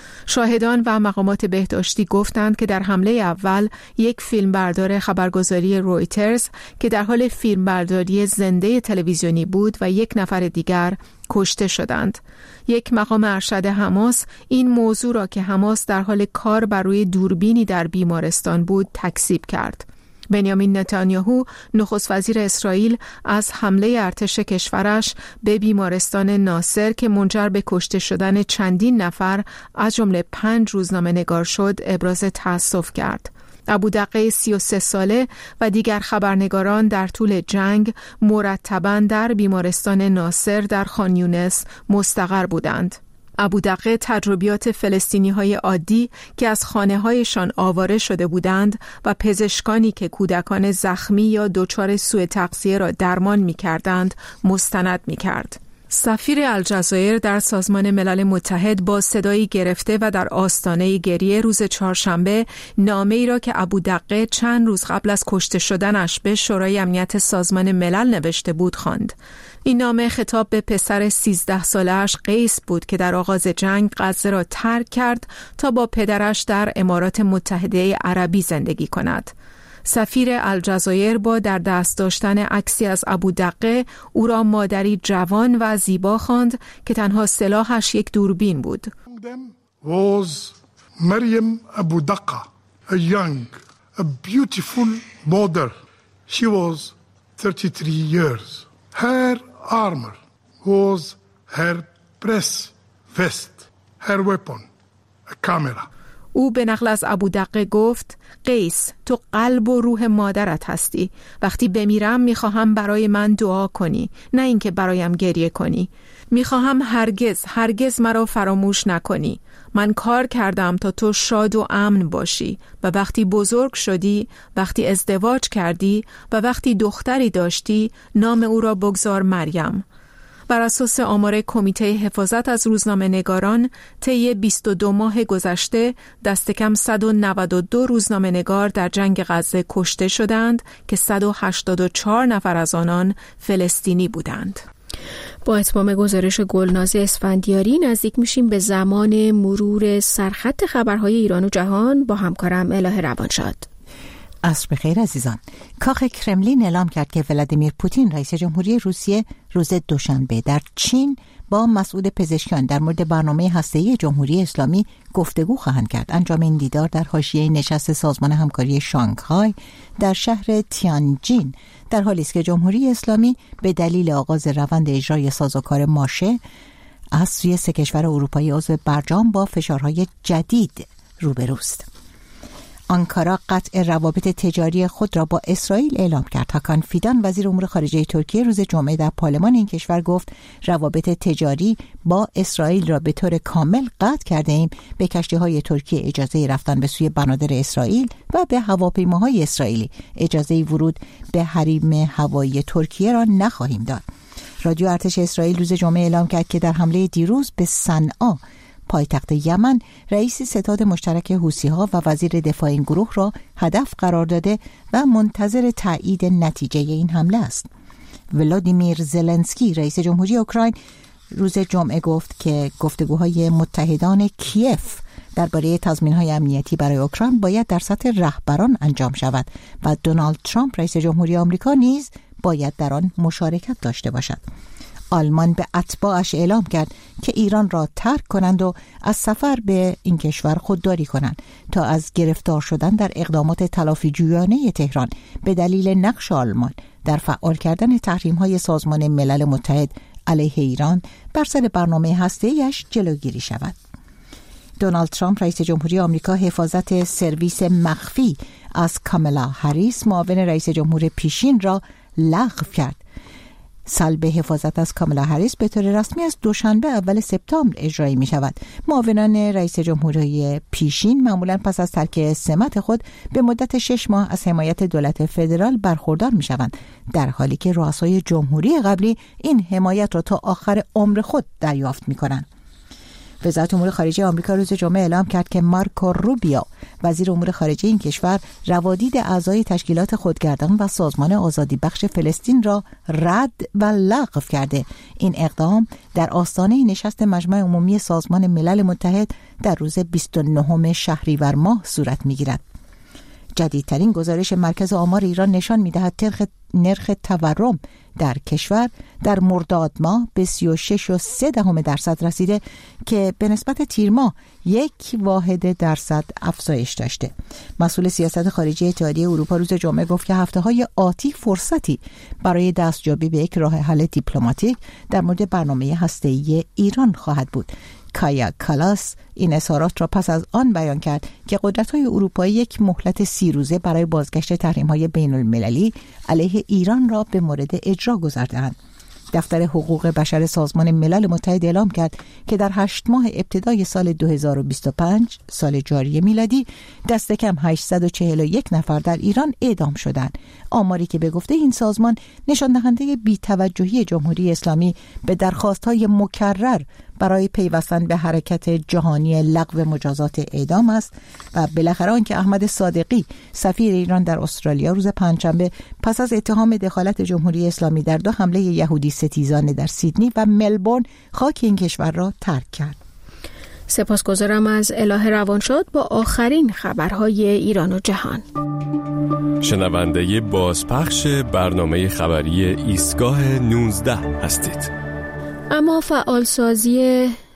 شاهدان و مقامات بهداشتی گفتند که در حمله اول یک فیلمبردار خبرگزاری رویترز که در حال فیلمبرداری زنده تلویزیونی بود و یک نفر دیگر کشته شدند. یک مقام ارشد حماس این موضوع را که حماس در حال کار بر روی دوربینی در بیمارستان بود تکذیب کرد. بنیامین نتانیاهو نخست وزیر اسرائیل از حمله ارتش کشورش به بیمارستان ناصر که منجر به کشته شدن چندین نفر از جمله پنج روزنامه نگار شد ابراز تأسف کرد. ابودقه سی و سه ساله و دیگر خبرنگاران در طول جنگ مرتباً در بیمارستان ناصر در خان یونس مستقر بودند. ابودقه تجربیات فلسطینی‌های عادی که از خانه‌هایشان آواره شده بودند و پزشکانی که کودکان زخمی یا دچار سوء تغذیه را درمان می‌کردند مستند می‌کرد. سفیر الجزایر در سازمان ملل متحد با صدایی گرفته و در آستانه گریه روز چهارشنبه نامه‌ای را که ابودقه چند روز قبل از کشته شدنش به شورای امنیت سازمان ملل نوشته بود خواند. این نامه خطاب به پسر سیزده ساله‌اش قیس بود که در آغاز جنگ غزه را ترک کرد تا با پدرش در امارات متحده عربی زندگی کند. سفیر الجزایر با در دست داشتن عکسی از ابودقه او را مادری جوان و زیبا خواند که تنها سلاحش یک دوربین بود. was Maryam Abudaqqa, a young, a beautiful mother. She was thirty-three years. Her armor was her press vest, her weapon, a camera. او به نقل از ابودقه گفت: قیس، تو قلب و روح مادرت هستی. وقتی بمیرم میخواهم برای من دعا کنی، نه اینکه برایم گریه کنی. میخواهم هرگز هرگز مرا فراموش نکنی. من کار کردم تا تو شاد و امن باشی و وقتی بزرگ شدی، وقتی ازدواج کردی و وقتی دختری داشتی، نام او را بگذار مریم. بر اساس آمار کمیته حفاظت از روزنامه نگاران، طی بیست و دو ماه گذشته دست کم صد و نود و دو روزنامه نگار در جنگ غزه کشته شدند که صد و هشتاد و چهار نفر از آنان فلسطینی بودند. با اتمام گزارش گلناز اسفندیاری نزدیک میشیم به زمان مرور سرخط خبرهای ایران و جهان با همکارم الهه روانشاد. عصر بخیر عزیزان. کاخ کرملین اعلام کرد که ولادیمیر پوتین رئیس جمهوری روسیه روز دوشنبه در چین با مسئول پزشکیان در مورد برنامه هسته‌ای جمهوری اسلامی گفتگو خواهند کرد. انجام این دیدار در حاشیه نشست سازمان همکاری شانگهای در شهر تیانجین در حالی است که جمهوری اسلامی به دلیل آغاز روند اجرای سازوکار ماشه از سوی سه کشور اروپایی عضو برجام با فشارهای جدید روبروست. آنکارا قطع روابط تجاری خود را با اسرائیل اعلام کرد. هاکان فیدان وزیر امور خارجه ترکیه روز جمعه در پارلمان این کشور گفت روابط تجاری با اسرائیل را به طور کامل قطع کرده ایم. به کشتی‌های ترکیه اجازه رفتن به سوی بنادر اسرائیل و به هواپیماهای اسرائیلی اجازه ورود به حریم هوایی ترکیه را نخواهیم داد. رادیو ارتش اسرائیل روز جمعه اعلام کرد که در حمله دیروز به صنعا پایتخت یمن رئیس ستاد مشترک حوثی‌ها و وزیر دفاع این گروه را هدف قرار داده و منتظر تایید نتیجه این حمله است. ولادیمیر زلنسکی رئیس جمهوری اوکراین روز جمعه گفت که گفتگوهای متحدان کیف درباره تضمین‌های امنیتی برای اوکراین باید در سطح رهبران انجام شود و دونالد ترامپ رئیس جمهوری آمریکا نیز باید در آن مشارکت داشته باشد. آلمان به اتباعش اعلام کرد که ایران را ترک کنند و از سفر به این کشور خودداری کنند تا از گرفتار شدن در اقدامات تلافی‌جویانه تهران به دلیل نقش آلمان در فعال کردن تحریم‌های سازمان ملل متحد علیه ایران بر سر برنامه هسته‌ایش جلوگیری شود. دونالد ترامپ رئیس جمهوری آمریکا حفاظت سرویس مخفی از کامالا هریس معاون رئیس جمهور پیشین را لغو کرد. سلب حفاظت از کامالا هریس به طور رسمی از دوشنبه اول سپتامبر اجرایی می شود. معاونان رئیس جمهوری پیشین معمولاً پس از ترک سمت خود به مدت شش ماه از حمایت دولت فدرال برخوردار می شوند، در حالی که رؤسای جمهوری قبلی این حمایت را تا آخر عمر خود دریافت می کنند. وزارت امور خارجه آمریکا روز جمعه اعلام کرد که مارکو روبیو وزیر امور خارجه این کشور روادید اعضای تشکیلات خودگردان و سازمان آزادی بخش فلسطین را رد و لغو کرده. این اقدام در آستانه نشست مجمع عمومی سازمان ملل متحد در روز بیست و نهم شهریور ماه صورت می‌گیرد. جدیدترین گزارش مرکز آمار ایران نشان می‌دهد نرخ تورم در کشور در مرداد ماه به سی و شش و سه دهم درصد رسیده که به نسبت تیر ماه یک واحد درصد افزایش داشته. مسئول سیاست خارجی اتحادیه اروپا روز جمعه گفت که هفته‌های آتی فرصتی برای دستیابی به یک راه حل دیپلماتیک در مورد برنامه هسته‌ای ایران خواهد بود. کایا کالاس این اظهارات را پس از آن بیان کرد که قدرت‌های اروپایی یک مهلت سی روزه برای بازگشت تحریم‌های بین‌المللی علیه ایران را به مورد اجرا گذارده‌اند. دفتر حقوق بشر سازمان ملل متحد اعلام کرد که در هشت ماه ابتدای سال دو هزار و بیست و پنج سال جاری میلادی دست کم هشتصد و چهل و یک نفر در ایران اعدام شدند. آماری که به گفته این سازمان نشان دهنده بی‌توجهی جمهوری اسلامی به درخواست‌های مکرر برای پیوستن به حرکت جهانی لغو مجازات اعدام است و بالاخره آنکه احمد صادقی سفیر ایران در استرالیا روز پنجشنبه پس از اتهام دخالت جمهوری اسلامی در دو حمله یهودی ستیزانه در سیدنی و ملبورن خاک این کشور را ترک کرد. سپاسگزارم از الهه روانشاد با آخرین خبرهای ایران و جهان. شنونده بازپخش برنامه خبری ایستگاه نوزده هستید. اما فعالسازی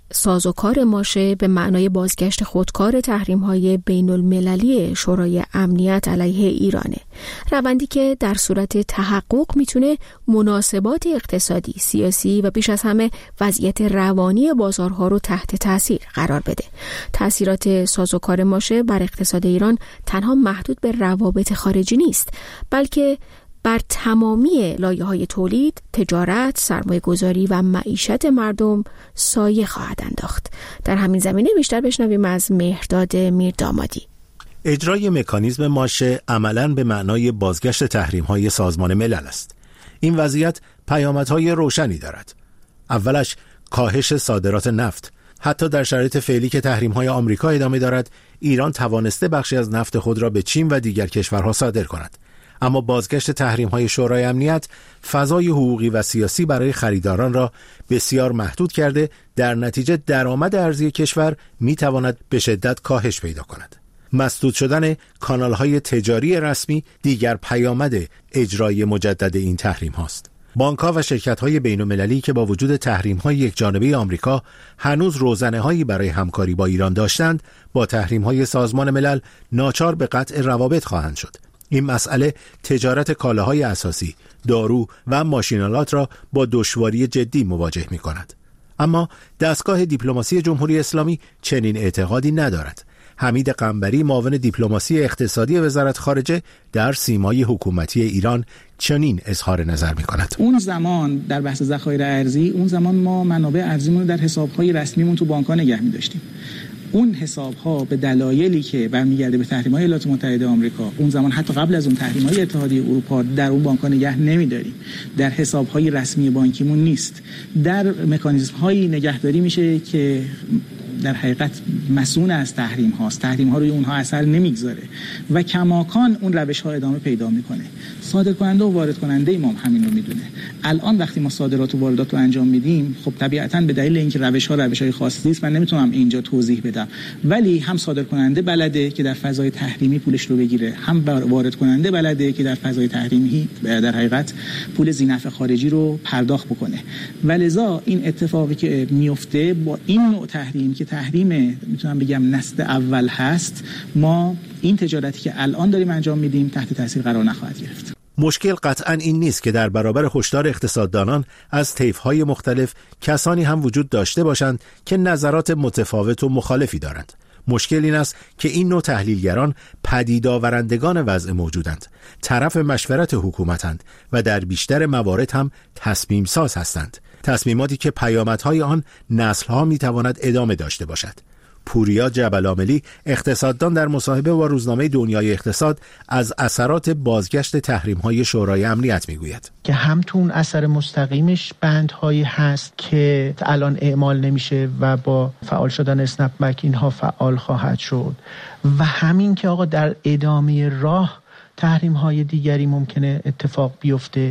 سازوکار ماشه به معنای بازگشت خودکار تحریم‌های بین‌المللی شورای امنیت علیه ایرانه. روندی که در صورت تحقق میتونه مناسبات اقتصادی، سیاسی و بیش از همه وضعیت روانی بازارها رو تحت تاثیر قرار بده. تاثیرات سازوکار ماشه بر اقتصاد ایران تنها محدود به روابط خارجی نیست، بلکه بر تمامی لایه‌های تولید، تجارت، سرمایه‌گذاری و معیشت مردم سایه خواهد انداخت. در همین زمینه بیشتر بشنویم از مهرداد میردامادی. اجرای مکانیزم ماشه عملاً به معنای بازگشت تحریم‌های سازمان ملل است. این وضعیت پیامدهای روشنی دارد. اولش کاهش صادرات نفت. حتی در شرایط فعلی که تحریم‌های آمریکا ادامه دارد، ایران توانسته بخشی از نفت خود را به چین و دیگر کشورها صادر کند. اما بازگشت تحریم‌های شورای امنیت فضای حقوقی و سیاسی برای خریداران را بسیار محدود کرده، در نتیجه درآمد ارزی کشور می‌تواند به شدت کاهش پیدا کند. مسدود شدن کانال‌های تجاری رسمی دیگر پیامد اجرای مجدد این تحریم هاست. بانک‌ها و شرکت‌های بین‌المللی که با وجود تحریم‌های یکجانبه آمریکا هنوز روزنه‌هایی برای همکاری با ایران داشتند، با تحریم‌های سازمان ملل ناچار به قطع روابط خواهند شد. این مسئله تجارت کالاهای اساسی، دارو و ماشینالات را با دشواری جدی مواجه می‌کند. اما دستگاه دیپلماسی جمهوری اسلامی چنین اعتقادی ندارد. حمید قنبری، معاون دیپلماسی اقتصادی وزارت خارجه، در سیمای حکومتی ایران چنین اظهار نظر می‌کند. اون زمان در بحث ذخایر ارزی، اون زمان ما منابع ارزیمون رو در حساب‌های رسمیمون تو بانک‌ها نگه می‌داشتیم. اون حساب‌ها به دلایلی که برمیگرده به تحریم‌های ایالات متحده آمریکا، اون زمان حتی قبل از اون تحریم‌های اتحادیه اروپا، در اون بانک‌ها نگه نمی‌داریم. در حساب‌های رسمی بانکیمون نیست. در مکانیزم‌هایی نگهداری میشه که در حقیقت مسئول از تحریم هاست. تحریم ها روی اونها اثر نمیگذاره و کماکان اون روش ها ادامه پیدا میکنه. صادر کننده و وارد کننده ما همین رو میدونه. الان وقتی ما صادرات و واردات رو انجام میدیم، خب طبیعتاً به دلیل اینکه روش ها روش های خاصی است، من نمیتونم اینجا توضیح بدم، ولی هم صادر کننده بلده که در فضای تحریمی پولش رو بگیره، هم وارد کننده بلده که در فضای تحریمی در حقیقت پول ذینفع خارجی رو پرداخت بکنه. ولذا این اتفاقی که میفته با این نوع تحریم که تحریم میتونم بگم نسل اول هست، ما این تجارتی که الان داریم انجام میدیم تحت تاثیر قرار نخواهد گرفت. مشکل قطعاً این نیست که در برابر هشدار اقتصاددانان از طیف‌های مختلف کسانی هم وجود داشته باشند که نظرات متفاوت و مخالفی دارند. مشکل این است که این نوع تحلیلگران پدید آورندگان وضع موجودند، طرف مشورت حکومتند و در بیشتر موارد هم تصمیم ساز هستند. تصمیماتی که پیامدهای آن نسل‌ها می‌تواند ادامه داشته باشد. پوریا جبل‌عاملی، اقتصاددان، در مصاحبه با روزنامه دنیای اقتصاد از اثرات بازگشت تحریم‌های شورای امنیت می‌گوید که هم تو اون اثر مستقیمش بندهایی هست که الان اعمال نمیشه و با فعال شدن اسنپ بک اینها فعال خواهد شد و همین که آقا در ادامه راه تحریم‌های دیگری ممکنه اتفاق بیفته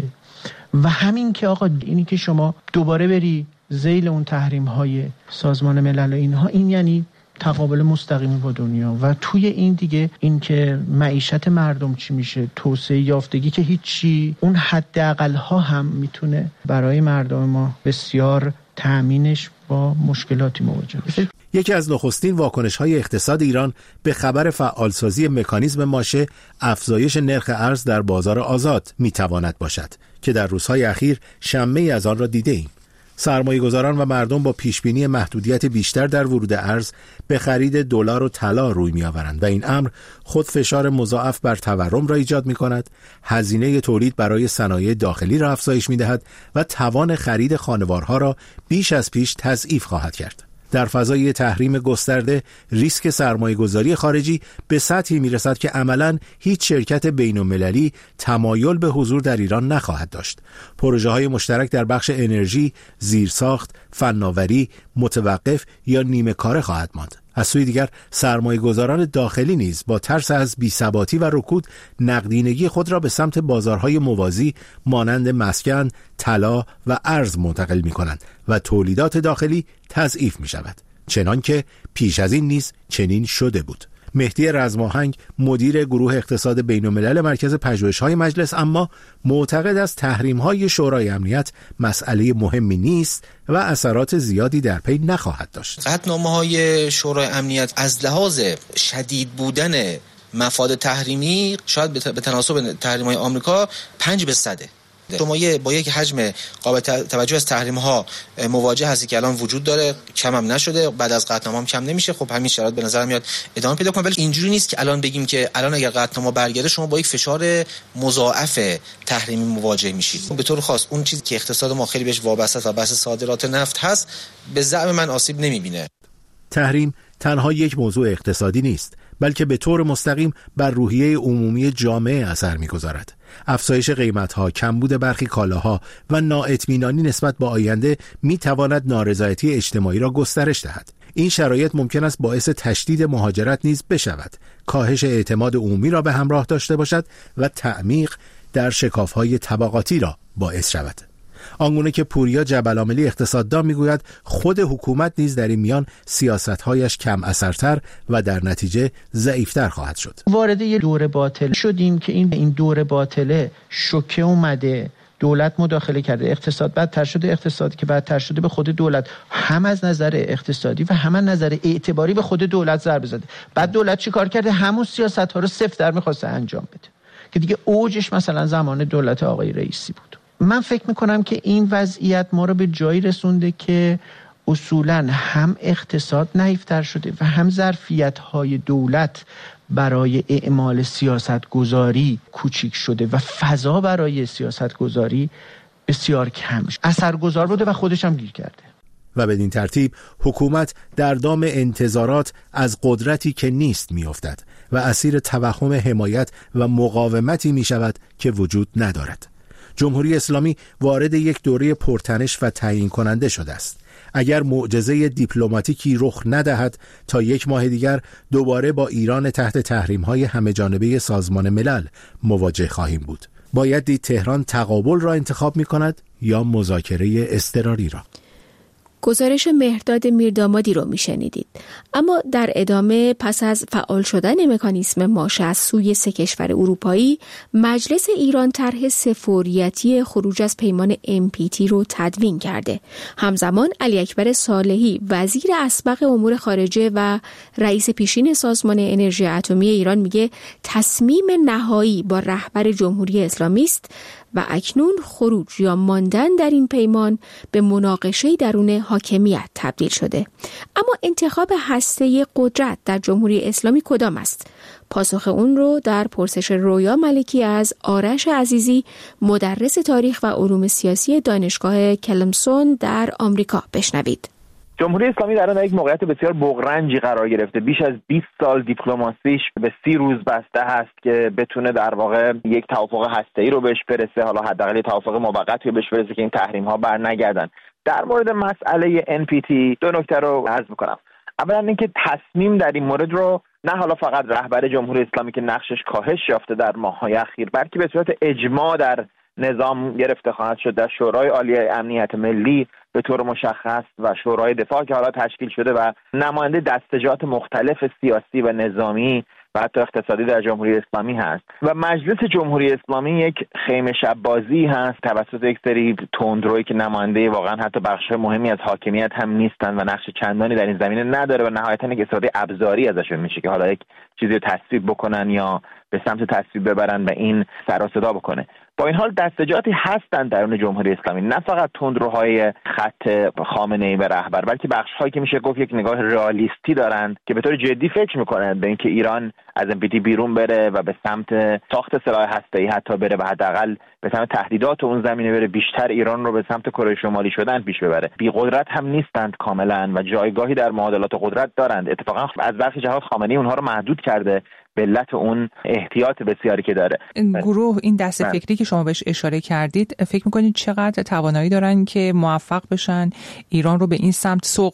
و همین که آقا اینی که شما دوباره بری ذیل اون تحریم‌های سازمان ملل و اینها، این یعنی تقابل مستقیمی با دنیا و توی این دیگه این که معیشت مردم چی میشه، توسعه یافتگی که هیچی، اون حداقل‌ها هم میتونه برای مردم ما بسیار تأمینش با مشکلاتی مواجه بشه. یکی از نخستین واکنش‌های اقتصاد ایران به خبر فعالسازی مکانیزم ماشه افزایش نرخ ارز در بازار آزاد میتواند باشد که در روزهای اخیر شمه‌ای از آن را دیده‌ایم. سرمایه‌گذاران و مردم با پیشبینی محدودیت بیشتر در ورود ارز به خرید دلار و طلا روی می‌آورند و این امر خود فشار مضاعف بر تورم را ایجاد می‌کند، هزینه تولید برای صنایع داخلی را افزایش می‌دهد و توان خرید خانوارها را بیش از پیش تضعیف خواهد کرد. در فضای تحریم گسترده، ریسک سرمایه‌گذاری خارجی به سطحی میرسد که عملاً هیچ شرکت بین‌المللی تمایل به حضور در ایران نخواهد داشت. پروژه‌های مشترک در بخش انرژی، زیرساخت، فناوری متوقف یا نیمه کاره خواهد ماند. از سوی دیگر سرمایه‌گذاران داخلی نیز با ترس از بی‌ثباتی و رکود نقدینگی خود را به سمت بازارهای موازی مانند مسکن، طلا و ارز منتقل می‌کنند و تولیدات داخلی تضعیف می‌شود. چنان که پیش از این نیز چنین شده بود. مهدی رزماهنگ مدیر گروه اقتصاد بین‌الملل مرکز پژوهش‌های مجلس اما معتقد است تحریم‌های شورای امنیت مسئله مهمی نیست و اثرات زیادی در پی نخواهد داشت. قطعنامه‌های شورای امنیت از لحاظ شدید بودن مفاد تحریمی شاید به تناسب تحریم‌های آمریکا پنج به صده. شما با یک حجم قابل توجه از تحریم‌ها مواجه هستی که الان وجود داره، کم هم نشده، بعد از قطعنامه هم کم نمیشه. خب همین شرایط به نظر میاد ادامه پیدا کنه، ولی اینجوری نیست که الان بگیم که الان اگر قطعنامه برگرده شما با یک فشار مضاعف تحریمی مواجه میشید. به طور خاص اون چیزی که اقتصاد ما خیلی بهش وابسته و بحث صادرات نفت هست به زعم من آسیب نمیبینه. تحریم تنها یک موضوع اقتصادی نیست، بلکه به طور مستقیم بر روحیه عمومی جامعه اثر می‌گذارد. افزایش قیمت‌ها، کمبود برخی کالاها و نااطمینانی نسبت به آینده می‌تواند نارضایتی اجتماعی را گسترش دهد. این شرایط ممکن است باعث تشدید مهاجرت نیز بشود، کاهش اعتماد عمومی را به همراه داشته باشد و تعمیق در شکاف‌های طبقاتی را باعث شود. آنگونه که پوریا جبل‌عاملی اقتصاددان میگوید خود حکومت نیز در این میان سیاست‌هایش کم اثرتر و در نتیجه ضعیف‌تر خواهد شد. وارد یه دوره باطل شدیم که این این دوره باطله شوکه اومده، دولت مداخله کرده، اقتصاد بدتر شده، اقتصادی که بدتر شده به خود دولت هم از نظر اقتصادی و هم از نظر اعتباری به خود دولت ضربه زده. بعد دولت چیکار کرده؟ همون سیاست‌ها رو صفر در می‌خواسته انجام بده که دیگه اوجش مثلا زمان دولت آقای رئیسی بود. من فکر میکنم که این وضعیت ما رو به جایی رسونده که اصولاً هم اقتصاد ضعیف‌تر شده و هم ظرفیت‌های دولت برای اعمال سیاست گذاری کوچیک شده و فضا برای سیاست گذاری بسیار کم شده. اثرگذار بوده و خودش هم گیر کرده. و بدین ترتیب حکومت در دام انتظارات از قدرتی که نیست میافتد و اسیر توهم حمایت و مقاومتی می شود که وجود ندارد. جمهوری اسلامی وارد یک دوره پرتنش و تعیین کننده شده است. اگر معجزه دیپلماتیکی رخ ندهد تا یک ماه دیگر دوباره با ایران تحت تحریم‌های همه‌جانبه سازمان ملل مواجه خواهیم بود. باید دید تهران تقابل را انتخاب می‌کند یا مذاکره اضطراری را. گزارش مهرداد میردامادی رو میشنیدید. اما در ادامه پس از فعال شدن مکانیسم ماشه از سوی سه کشور اروپایی، مجلس ایران طرح سه‌فوریتی خروج از پیمان ام پی تی رو تدوین کرده. همزمان علی اکبر صالحی وزیر اسبق امور خارجه و رئیس پیشین سازمان انرژی اتمی ایران میگه تصمیم نهایی با رهبر جمهوری اسلامی است و اکنون خروج یا ماندن در این پیمان به مناقشه درون حاکمیت تبدیل شده. اما انتخاب هسته قدرت در جمهوری اسلامی کدام است؟ پاسخ اون رو در پرسش رویا ملکی از آرش عزیزی، مدرس تاریخ و علوم سیاسی دانشگاه کلمسون در آمریکا بشنوید. جمهوری اسلامی در یک موقعیت بسیار بغرنجی قرار گرفته. بیش از بیست سال دیپلماسیش به سی روز بسته هست که بتونه در واقع یک توافق هسته‌ای رو بهش برسه، حالا حداقل توافق موقتی رو بهش برسه که این تحریم ها برنگردن. در مورد مسئله ان پی تی دو نکته رو عرض می‌کنم. اولا اینکه تصمیم در این مورد رو نه حالا فقط رهبر جمهوری اسلامی که نقشش کاهش یافته در ماه‌های اخیر، بلکه به صورت اجماع در نظام گرفته خواهد شد در شورای عالی امنیت ملی به طور مشخص و شورای دفاع که حالا تشکیل شده و نماینده دستجات مختلف سیاسی و نظامی و حتی اقتصادی در جمهوری اسلامی هست و مجلس جمهوری اسلامی یک خیمه شب بازی هست توسط یک سری تندرویی که نماینده واقعا حتی بخش مهمی از حاکمیت هم نیستن و نقش چندانی در این زمینه نداره و نهایتا یک استفاده ابزاری ازشون میشه که حالا یک چیزی رو تصویب بکنن یا به سمت تصویب ببرن و این سر و صدا بکنه. با این حال دستجاتی هستند درون جمهوری اسلامی، نه فقط تندروهای خط خامنه‌ای و رهبر، بلکه بخش‌هایی که میشه گفت یک نگاه رئالیستی دارند که به طور جدی فکر میکنند به اینکه ایران از ام پی تی بیرون بره و به سمت ساخت سلاح هسته‌ای حتی بره و حداقل به سمت تهدیدات اون زمینه بره، بیشتر ایران رو به سمت کره شمالی شدن پیش ببره. بی قدرت هم نیستند کاملا و جایگاهی در معادلات قدرت دارند. اتفاقا از برخی جهات خامنه‌ای اونها رو محدود کرده به علت اون احتیاط بسیاری که داره. گروه این دست فکری که شما بهش اشاره کردید فکر می‌کنید چقدر توانایی دارن که موفق بشن ایران رو به این سمت سوق بدن؟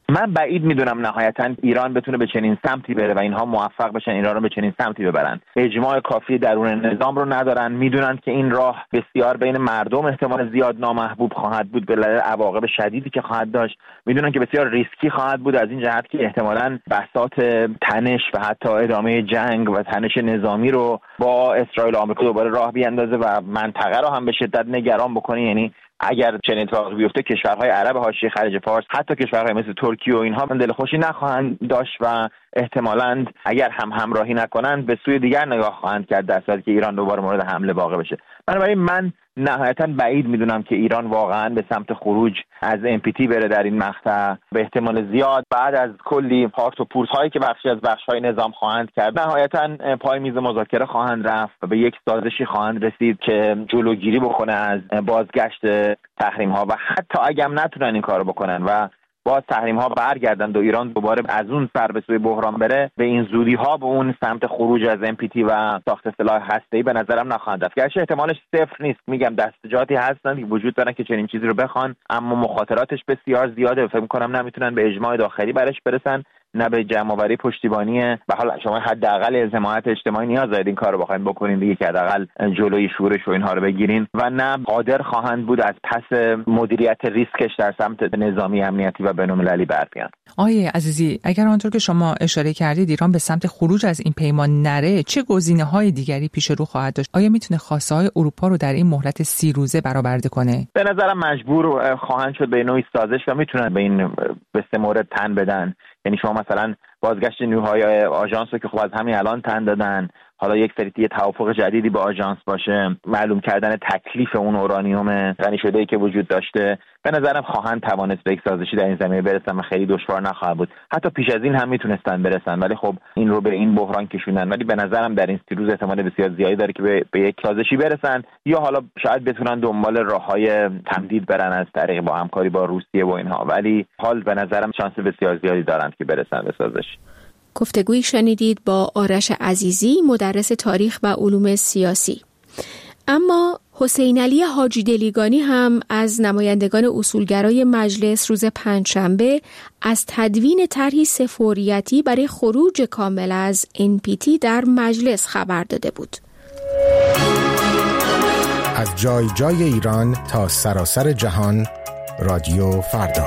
من بعید میدونم نهایتا ایران بتونه به چنین سمتی بره و اینها موفق بشن ایران رو به چنین سمتی ببرن. اجماع کافی درون نظام رو ندارن، میدونن که این راه بسیار بین مردم احتمال زیاد نامحبوب خواهد بود به دلیل عواقب شدیدی که خواهد داشت، میدونن که بسیار ریسکی خواهد بود از این جهت که احتمالاً بساط تنش و حتی ادامه جنگ و تنش نظامی رو با اسرائیل و آمریکا دوباره راه بیاندازه و منطقه رو هم به شدت نگران بکنه. یعنی اگر چنین اتفاقی بیفته کشورهای عرب حاشیه خلیج فارس، حتی کشورهای مثل ترکیه و اینها من دلخوشی نخواهند داشت و احتمالاً اگر هم همراهی نکنند به سوی دیگر نگاه خواهند کرد در صورتی که ایران دوباره مورد حمله واقع بشه. بنابراین من نهایتاً بعید میدونم که ایران واقعاً به سمت خروج از ام پی تی بره در این مقطع. به احتمال زیاد بعد از کلی پارت و پورت هایی که بخشی از بخش‌های نظام خواهند کرد، نهایتاً پای میز مذاکره خواهند رفت و به یک سازشی خواهند رسید که جلوگیری بکنه از بازگشت تحریم ها و حتی اگه هم نتونن این کارو بکنن و باز تحریم ها برگردند و ایران دوباره از اون سر به سوی بحران بره، به این زودی ها به اون سمت خروج از ام پی تی و ساخت سلاح هسته‌ای به نظرم نخواهند رفت. گرچه احتمالش صفر نیست، میگم دستجاتی هستن که وجود دارن که چنین چیزی رو بخوان، اما مخاطراتش بسیار زیاده. فکر می‌کنم نمیتونن به اجماع داخلی برش برسن، نه به جمع‌آوری پشتیبانی و حالا شما حداقل از حمایت اجتماعی نیاز دارید این کارو بخواید بکنین دیگه که حداقل جلوی شورش و اینها رو بگیرین و نه قادر خواهند بود از پس مدیریت ریسکش در سمت نظامی امنیتی و بین‌المللی بر بیان. آقای عزیزی، اگر آنطور که شما اشاره کردید ایران به سمت خروج از این پیمان نره، چه گزینه‌های دیگری پیش رو خواهد داشت؟ آیا میتونه خواسته‌های اروپا رو در این مهلت سی روزه برآورده کنه؟ به نظرم مجبور خواهند شد به نوعی سازش و میتونن به این به سه مورد تن بدن. یعنی شما مثلا بازگشت نیروهای آژانس رو که خب از همین الان تن دادن، حالا یک سری یه توافق جدیدی با آژانس باشه، معلوم کردن تکلیف اون اورانیوم غنی شده‌ای که وجود داشته، به نظرم خواهند توانست به یک سازشی در این زمینه برسن و خیلی دشوار نخواهد بود. حتی پیش از این هم میتونستن برسن، ولی خب این رو به این بحران کشوندن. ولی به نظرم در این سی روز احتمال بسیار زیادی داره که به, به یک سازشی برسن، یا حالا شاید بتونن دنبال راههای تمدید برن از طریق با همکاری با روسیه و اینها، ولی حال به نظرم شانس بسیار زیادی دارن که برسن به سازش. گفتگویی شنیدید با آرش عزیزی، مدرس تاریخ و علوم سیاسی. اما حسین علی حاجی دلیگانی هم از نمایندگان اصولگرای مجلس روز پنجشنبه از تدوین طرحی سفوریتی برای خروج کامل از ان پی تی در مجلس خبر داده بود. از جای جای ایران تا سراسر جهان، رادیو فردا.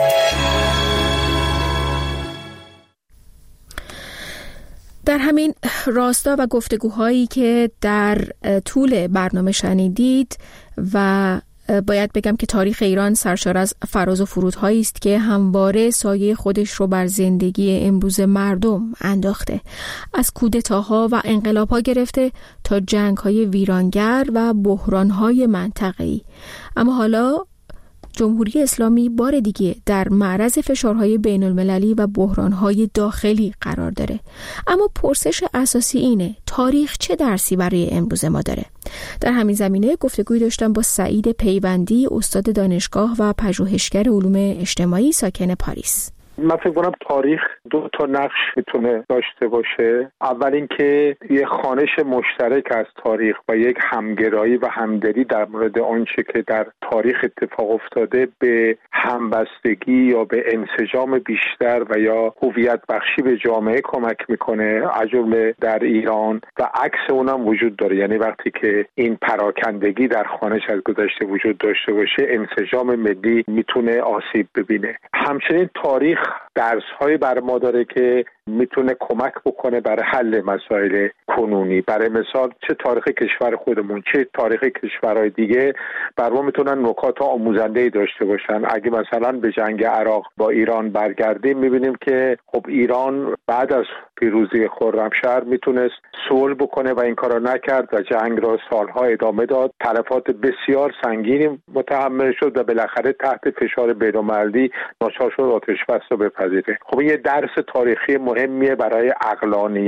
در همین راستا و گفتگوهایی که در طول برنامه شنیدید و باید بگم که تاریخ ایران سرشار از فراز و فرودهایی است که همواره سایه خودش رو بر زندگی امروز مردم انداخته. از کودتاها و انقلاب‌ها گرفته تا جنگ‌های ویرانگر و بحران‌های منطقه‌ای. اما حالا جمهوری اسلامی بار دیگه در معرض فشارهای بین المللی و بحرانهای داخلی قرار داره. اما پرسش اساسی اینه تاریخ چه درسی برای امروز ما داره؟ در همین زمینه گفتگوی داشتم با سعید پیوندی، استاد دانشگاه و پژوهشگر علوم اجتماعی ساکن پاریس. من فکر کنم تاریخ دو تا نقش میتونه داشته باشه. اول اینکه یه خوانش مشترک از تاریخ و یک همگرایی و همدلی در مورد آنچه که در تاریخ اتفاق افتاده به همبستگی یا به انسجام بیشتر و یا هویت بخشی به جامعه کمک میکنه، از جمله در ایران، و عکس اونم وجود داره. یعنی وقتی که این پراکندگی در خوانش از گذشته وجود داشته باشه، انسجام ملی میتونه آسیب ببینه. همچنین تاریخ درس‌های بر ما داره که میتونه کمک بکنه برای حل مسائل کنونی. برای مثال چه تاریخ کشور خودمون چه تاریخ کشورهای دیگه بر ما میتونن نکات آموزنده‌ای داشته باشن. اگه مثلا به جنگ عراق با ایران برگردیم، میبینیم که خب ایران بعد از پیروزی خرمشهر میتونست صلح بکنه و این کارو نکرد و جنگ را سالها ادامه داد. تلفات بسیار سنگینی متحمل شد و بالاخره تحت فشار بین‌المللی ناچار شد آتش‌بس رو بپذیره. خب این یه درس تاریخی مهمیه برای عقلانیت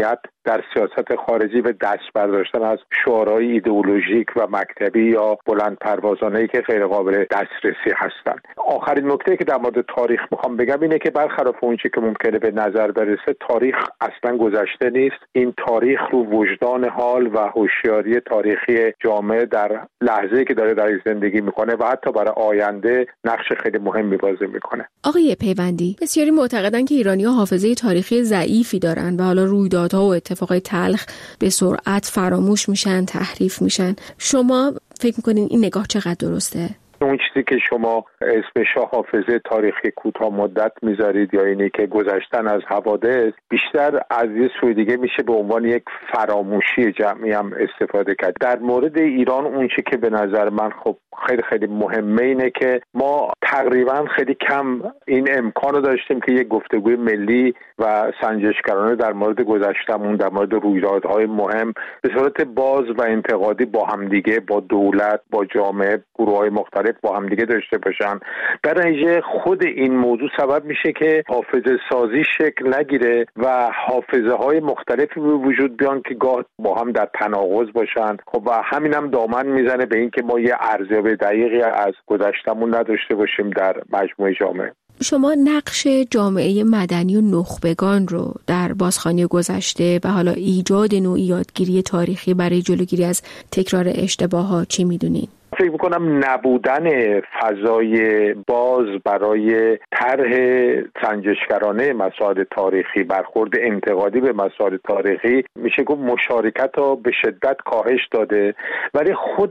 در سیاست خارجی به دست برداشتن از شعارهای ایدئولوژیک و مکتبی یا بلند پروازانه‌ای که غیر قابل دسترسی هستند. آخرین نکته که در مورد تاریخ میخوام بگم اینه که برخلاف اون چیزی که ممکنه به نظر برسه، تاریخ اصلا گذشته نیست. این تاریخ رو وجدان حال و هوشیاری تاریخی جامعه در لحظه‌ای که داره در زندگی میکنه و حتی برای آینده نقش خیلی مهمی بازی میکنه. آقای پیوندی، بسیاری معتقدن که ایرانی‌ها حافظه تاریخی ضعیفی دارن و حالا رویدادها و اتفاقای تلخ به سرعت فراموش میشن، تحریف میشن. شما فکر میکنین این نگاه چقدر درسته؟ اون چیزی که شما اسمش حافظه تاریخی کوتاه مدت میذارید یا اینی که گذشتن از حوادث، بیشتر از یه سوی دیگه میشه به عنوان یک فراموشی جمعی هم استفاده کرد. در مورد ایران اون چیزی که به نظر من خب خیلی خیلی مهمه اینه که ما تقریبا خیلی کم این امکان رو داشتیم که یک گفتگوی ملی و سنجشگرانه در مورد گذشتمون، در مورد رویدادهای مهم به صورت باز و انتقادی با همدیگه، با دولت، با جامعه، گروه‌های مختلف با همدیگه داشته باشن. در نتیجه خود این موضوع سبب میشه که حافظه سازی شکل نگیره و حافظه های مختلفی به وجود بیان که گاه با هم در تناقض باشن. خب و همین هم دامن میزنه به این که ما یه ارزیابی دقیقی از گذشتمون نداشته باشیم در مجموعه جامعه. شما نقش جامعه مدنی و نخبگان رو در بازخوانی گذشته و حالا ایجاد نوعی یادگیری تاریخی برای جلوگیری از تکرار اشتباهات چی میدونین؟ فکر میکنم نبودن فضای باز برای طرح سنجشگرانه مسائل تاریخی، برخورد انتقادی به مسائل تاریخی، میشه گفت مشارکت رو به شدت کاهش داده، ولی خود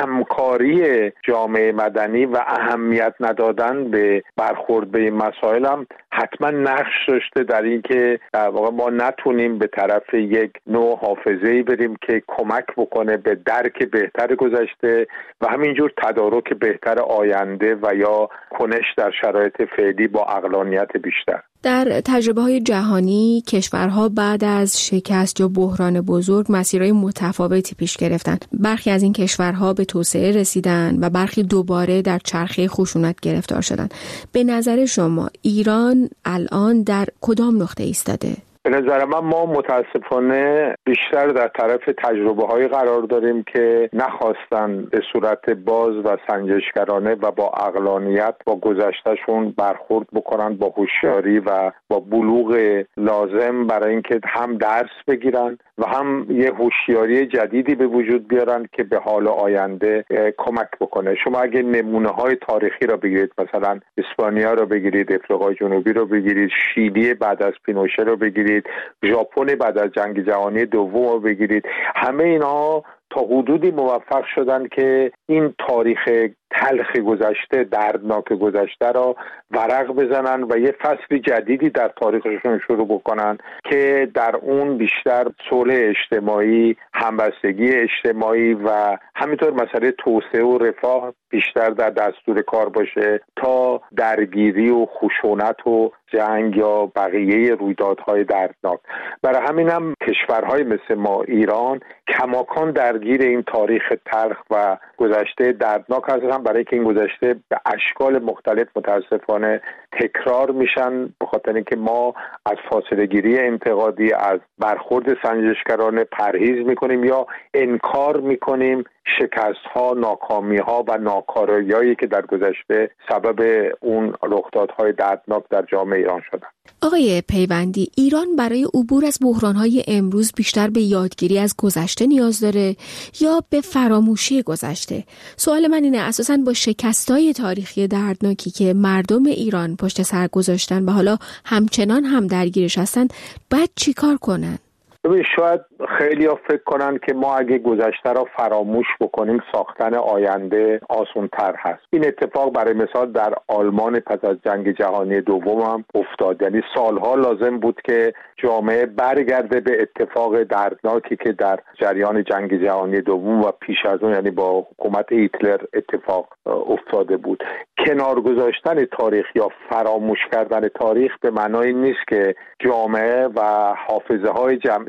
کمکاری جامعه مدنی و اهمیت ندادن به برخورد به این مسائل هم حتما نقش داشته در این که در واقع ما نتونیم به طرف یک نوع حافظه‌ای بریم که کمک بکنه به درک بهتر گذشته و همینجور تدارک بهتر آینده و یا کنش در شرایط فعلی با عقلانیت بیشتر. در تجربه‌های جهانی کشورها بعد از شکست یا بحران بزرگ مسیرهای متفاوتی پیش گرفتن. برخی از این کشورها به توسعه رسیدن و برخی دوباره در چرخه خشونت گرفتار شدن. به نظر شما ایران الان در کدام نقطه ایستاده؟ به نظر من ما متاسفانه بیشتر در طرف تجربه هایی قرار داریم که نخواستن به صورت باز و سنجشگرانه و با عقلانیت با گذشتهشون برخورد بکنن، با هوشیاری و با بلوغ لازم برای اینکه هم درس بگیرن و هم یه هوشیاری جدیدی به وجود بیارن که به حال آینده کمک بکنه. شما اگه نمونه های تاریخی را بگیرید، مثلا اسپانیا رو بگیرید، افریقای جنوبی رو بگیرید، شیلی بعد از پینوشه رو بگیرید، ژاپن بعد از جنگ جهانی دوم رو بگیرید، همه اینها تا حدودی موفق شدن که این تاریخ تلخ گذشته، دردناک گذشته را ورق بزنن و یه فصل جدیدی در تاریخشون شروع بکنن که در اون بیشتر صلح اجتماعی، همبستگی اجتماعی و همینطور مسئله توسعه و رفاه بیشتر در دستور کار باشه تا درگیری و خشونت و جنگ یا بقیه رویدادهای دردناک. برای همینم کشورهای مثل ما ایران کماکان درگیر این تاریخ تلخ و گذشته دردناک هستن، برای که این گذشته به اشکال مختلف متاسفانه تکرار میشن، به خاطر اینکه ما از فاصله گیری انتقادی، از برخورد سنجشگرانه پرهیز میکنیم یا انکار میکنیم شکست ها، ناکامی ها و ناکارایی‌هایی که در گذشته سبب اون رخدادهای دردناک در جامعه ایران شدن. آقای پیوندی، ایران برای عبور از بحران‌های امروز بیشتر به یادگیری از گذشته نیاز داره یا به فراموشی گذشته؟ سوال من اینه اساساً با شکست‌های تاریخی دردناکی که مردم ایران پشت سر گذاشتن و حالا همچنان هم درگیرش هستن، باید چی کار کنن؟ ببین، شاید خیلی ها فکر کنن که ما اگه گذشته را فراموش بکنیم ساختن آینده آسان تر هست. این اتفاق برای مثال در آلمان پس از جنگ جهانی دوم هم افتاد. یعنی سالها لازم بود که جامعه برگرده به اتفاق دردناکی که در جریان جنگ جهانی دوم و پیش از اون، یعنی با حکومت هیتلر اتفاق افتاده بود. کنار گذاشتن تاریخ یا فراموش کردن تاریخ به معنای نیست که جامعه و حافظه های جمعی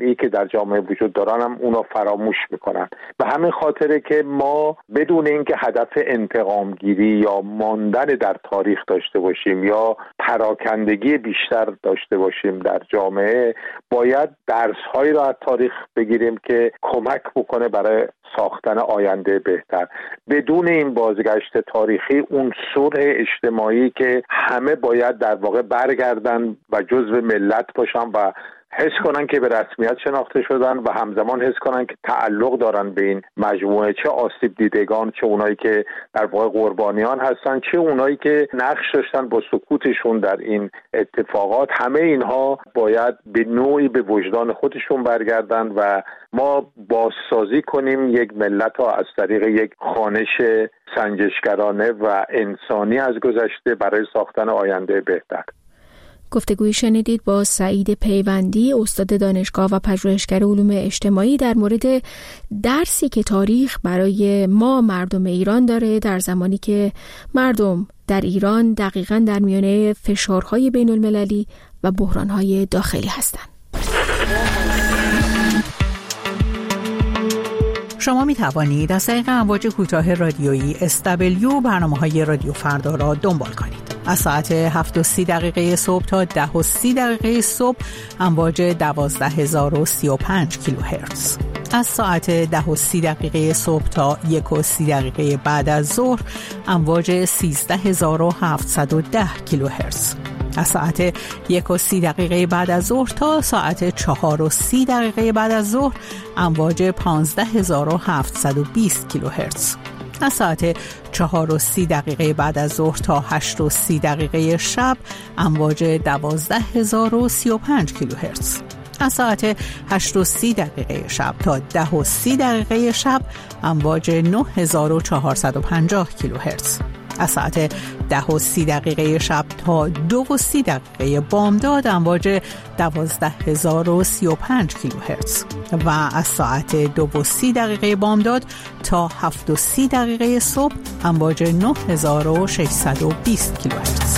جمعی که در جامعه وجود دارن هم اونا فراموش میکنن. به همین خاطره که ما بدون اینکه هدف انتقام گیری یا ماندن در تاریخ داشته باشیم یا پراکندگی بیشتر داشته باشیم در جامعه، باید درس‌هایی را از تاریخ بگیریم که کمک بکنه برای ساختن آینده بهتر. بدون این بازگشت تاریخی، اون صلح اجتماعی که همه باید در واقع برگردن و جزو ملت باشن و حس کنن که به رسمیت شناخته شدن و همزمان حس کنن که تعلق دارن به این مجموعه، چه آسیب دیدگان، چه اونایی که در واقع قربانیان هستن، چه اونایی که نقش داشتن با سکوتشون در این اتفاقات. همه اینها باید به نوعی به وجدان خودشون برگردن و ما بازسازی کنیم یک ملت ها از طریق یک خوانش سنجشگرانه و انسانی از گذشته برای ساختن آینده بهتر. گفتگویی شنیدید با سعید پیوندی، استاد دانشگاه و پژوهشگر علوم اجتماعی، در مورد درسی که تاریخ برای ما مردم ایران داره در زمانی که مردم در ایران دقیقاً در میانه فشارهای بین المللی و بحرانهای داخلی هستند. شما می توانید از طریق امواج کوتاه رادیویی اس دبلیو برنامه‌های رادیو فردا را دنبال کنید. از ساعت هفت و سی دقیقه صبح تا ده و سی دقیقه صبح امواج دوازده هزار و سی و پنج کیلوهرتز. از ساعت ده و سی دقیقه صبح تا یک و سی دقیقه بعد از ظهر امواج سیزده هزار و هفتصد و ده کیلوهرتز. از ساعت یک و سی دقیقه بعد از ظهر تا ساعت چهار و سی دقیقه بعد از ظهر امواج پانزده هزار و هفتصد و بیست کیلوهرتز. از ساعت چهار و سی دقیقه بعد از ظهر تا هشت و سی دقیقه شب امواج دوازده هزار و سی و پنج کیلوهرتز. از ساعت هشت و سی دقیقه شب تا ده و سی دقیقه شب امواج نه هزار و چهارصد و پنجاه کیلوهرتز. از ساعت ده و سی دقیقه شب تا دو و سی دقیقه بامداد امواج دوازده هزار و سی و پنج کیلوهرتز و از ساعت دو و سی دقیقه بامداد تا هفت و سی دقیقه صبح امواج نه هزار و ششصد و بیست کیلوهرتز.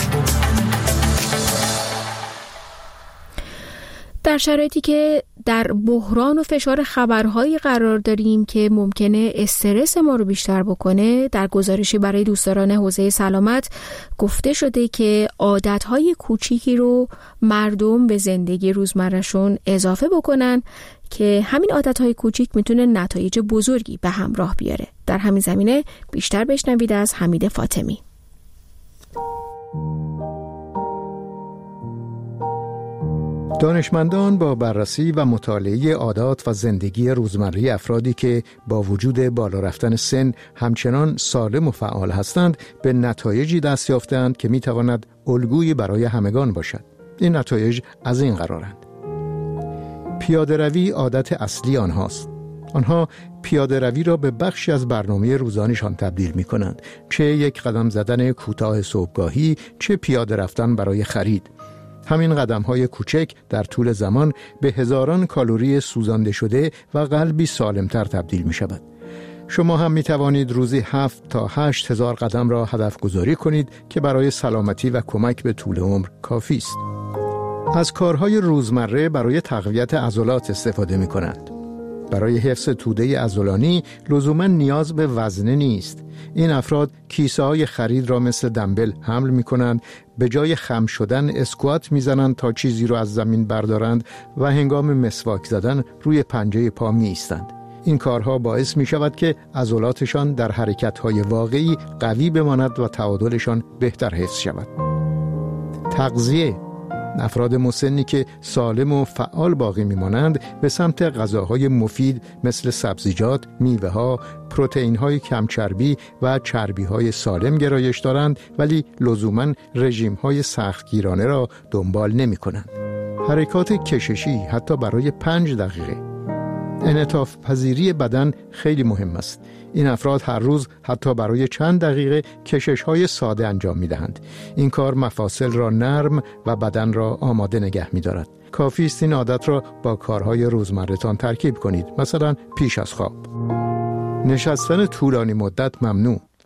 در شرایطی که در بحران و فشار خبرهایی قرار داریم که ممکنه استرس ما رو بیشتر بکنه، در گزارشی برای دوستداران حوزه سلامت گفته شده که عادتهای کوچیکی رو مردم به زندگی روزمرهشون اضافه بکنن که همین عادتهای کوچیک میتونه نتایج بزرگی به همراه بیاره. در همین زمینه بیشتر بشنوید از حمید فاطمی. دانشمندان با بررسی و مطالعه عادات و زندگی روزمره افرادی که با وجود بالا رفتن سن همچنان سالم و فعال هستند به نتایجی دست یافتند که میتواند الگویی برای همگان باشد. این نتایج از این قرارند: پیاده روی عادت اصلی آنهاست. آنها پیاده روی را به بخشی از برنامه روزانشان تبدیل می کنند، چه یک قدم زدن کوتاه صبحگاهی، چه پیاده رفتن برای خرید. همین قدم‌های کوچک در طول زمان به هزاران کالری سوزانده شده و قلبی سالمتر تبدیل می شود. شما هم می توانید روزی هفت تا هشت هزار قدم را هدف گذاری کنید که برای سلامتی و کمک به طول عمر کافی است. از کارهای روزمره برای تقویت عضلات استفاده می کنند. برای حفظ توده عضلانی لزوما نیاز به وزنه نیست. این افراد کیسه های خرید را مثل دمبل حمل می کنند، به جای خم شدن اسکوات می زنند تا چیزی را از زمین بردارند و هنگام مسواک زدن روی پنجه پا می ایستند. این کارها باعث می شود که عضلاتشان در حرکت‌های واقعی قوی بماند و تعادلشان بهتر حفظ شود. تغذیه: افراد مسنی که سالم و فعال باقی میمانند به سمت غذاهای مفید مثل سبزیجات، میوه‌ها، پروتئین‌های کم چربی و چربی‌های سالم گرایش دارند، ولی لزوماً رژیم‌های سختگیرانه را دنبال نمی‌کنند. حرکات کششی حتی برای پنج دقیقه. انعطاف پذیری بدن خیلی مهم است. این افراد هر روز حتی برای چند دقیقه کشش‌های ساده انجام می‌دهند. این کار مفاصل را نرم و بدن را آماده نگه می‌دارد. کافی است این عادت را با کارهای روزمره‌تان ترکیب کنید، مثلا پیش از خواب. نشستن طولانی مدت ممنوع.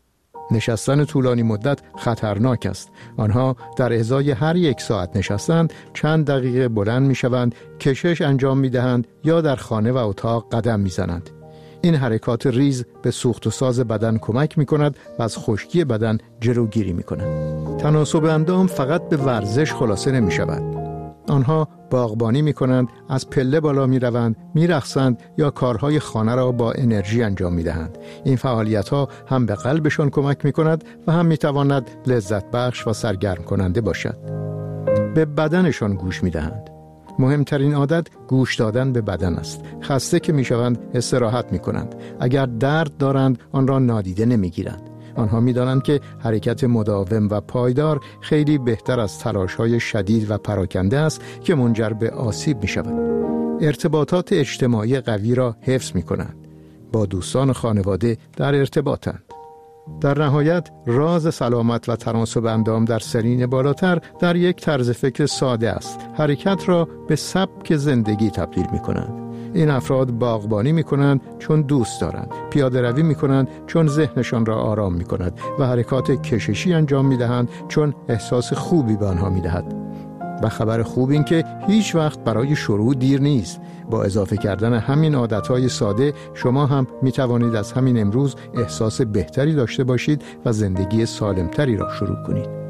نشستن طولانی مدت خطرناک است. آنها در ازای هر یک ساعت نشستند چند دقیقه بلند می شوند، کشش انجام می دهند یا در خانه و اتاق قدم می زنند. این حرکات ریز به سوخت و ساز بدن کمک می کند و از خشکی بدن جلوگیری می کند. تناسب اندام فقط به ورزش خلاصه نمی شود. آنها باغبانی می کنند، از پله بالا می روند، می رقصند یا کارهای خانه را با انرژی انجام می دهند. این فعالیت ها هم به قلبشان کمک می کند و هم می تواند لذت بخش و سرگرم کننده باشد. به بدنشان گوش می دهند. مهمترین عادت گوش دادن به بدن است. خسته که می شوند استراحت می کنند. اگر درد دارند آن را نادیده نمی گیرند. آنها می دانند که حرکت مداوم و پایدار خیلی بهتر از تلاش‌های شدید و پراکنده است که منجر به آسیب می شود. ارتباطات اجتماعی قوی را حفظ می کنند. با دوستان و خانواده در ارتباطند. در نهایت راز سلامت و تناسب اندام در سنین بالاتر در یک طرز فکر ساده است. حرکت را به سبک زندگی تبدیل می کنند. این افراد باغبانی می کنند چون دوست دارند، پیاده روی می کنند چون ذهنشان را آرام می کند و حرکات کششی انجام می دهند چون احساس خوبی به آنها می دهد. و خبر خوب این که هیچ وقت برای شروع دیر نیست. با اضافه کردن همین عادتهای ساده شما هم می توانید از همین امروز احساس بهتری داشته باشید و زندگی سالمتری را شروع کنید.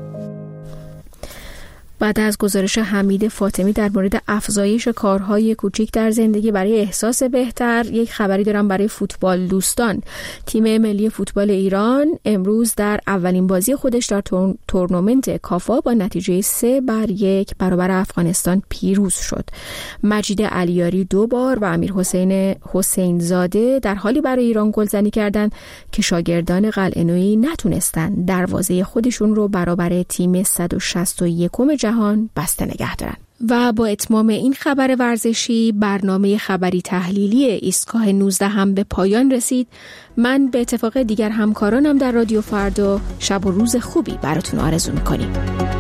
بعد از گزارش حمید فاطمی در مورد افزایش کارهای کوچیک در زندگی برای احساس بهتر، یک خبری دارم برای فوتبال دوستان. تیم ملی فوتبال ایران امروز در اولین بازی خودش در تورنمنت کافا با نتیجه سه بر یک برابر افغانستان پیروز شد. مجید علیاری دو بار و امیر حسین حسین زاده در حالی برای ایران گلزنی کردند که شاگردان قلعه‌نویی نتونستند دروازه خودشون رو برابر تیم صد و شصت و یکم جهان بسته نگه دارن. و با اتمام این خبر ورزشی برنامه خبری تحلیلی ایستگاه نوزده هم به پایان رسید. من به اتفاق دیگر همکارانم در رادیو فردا شب و روز خوبی براتون آرزو میکنیم.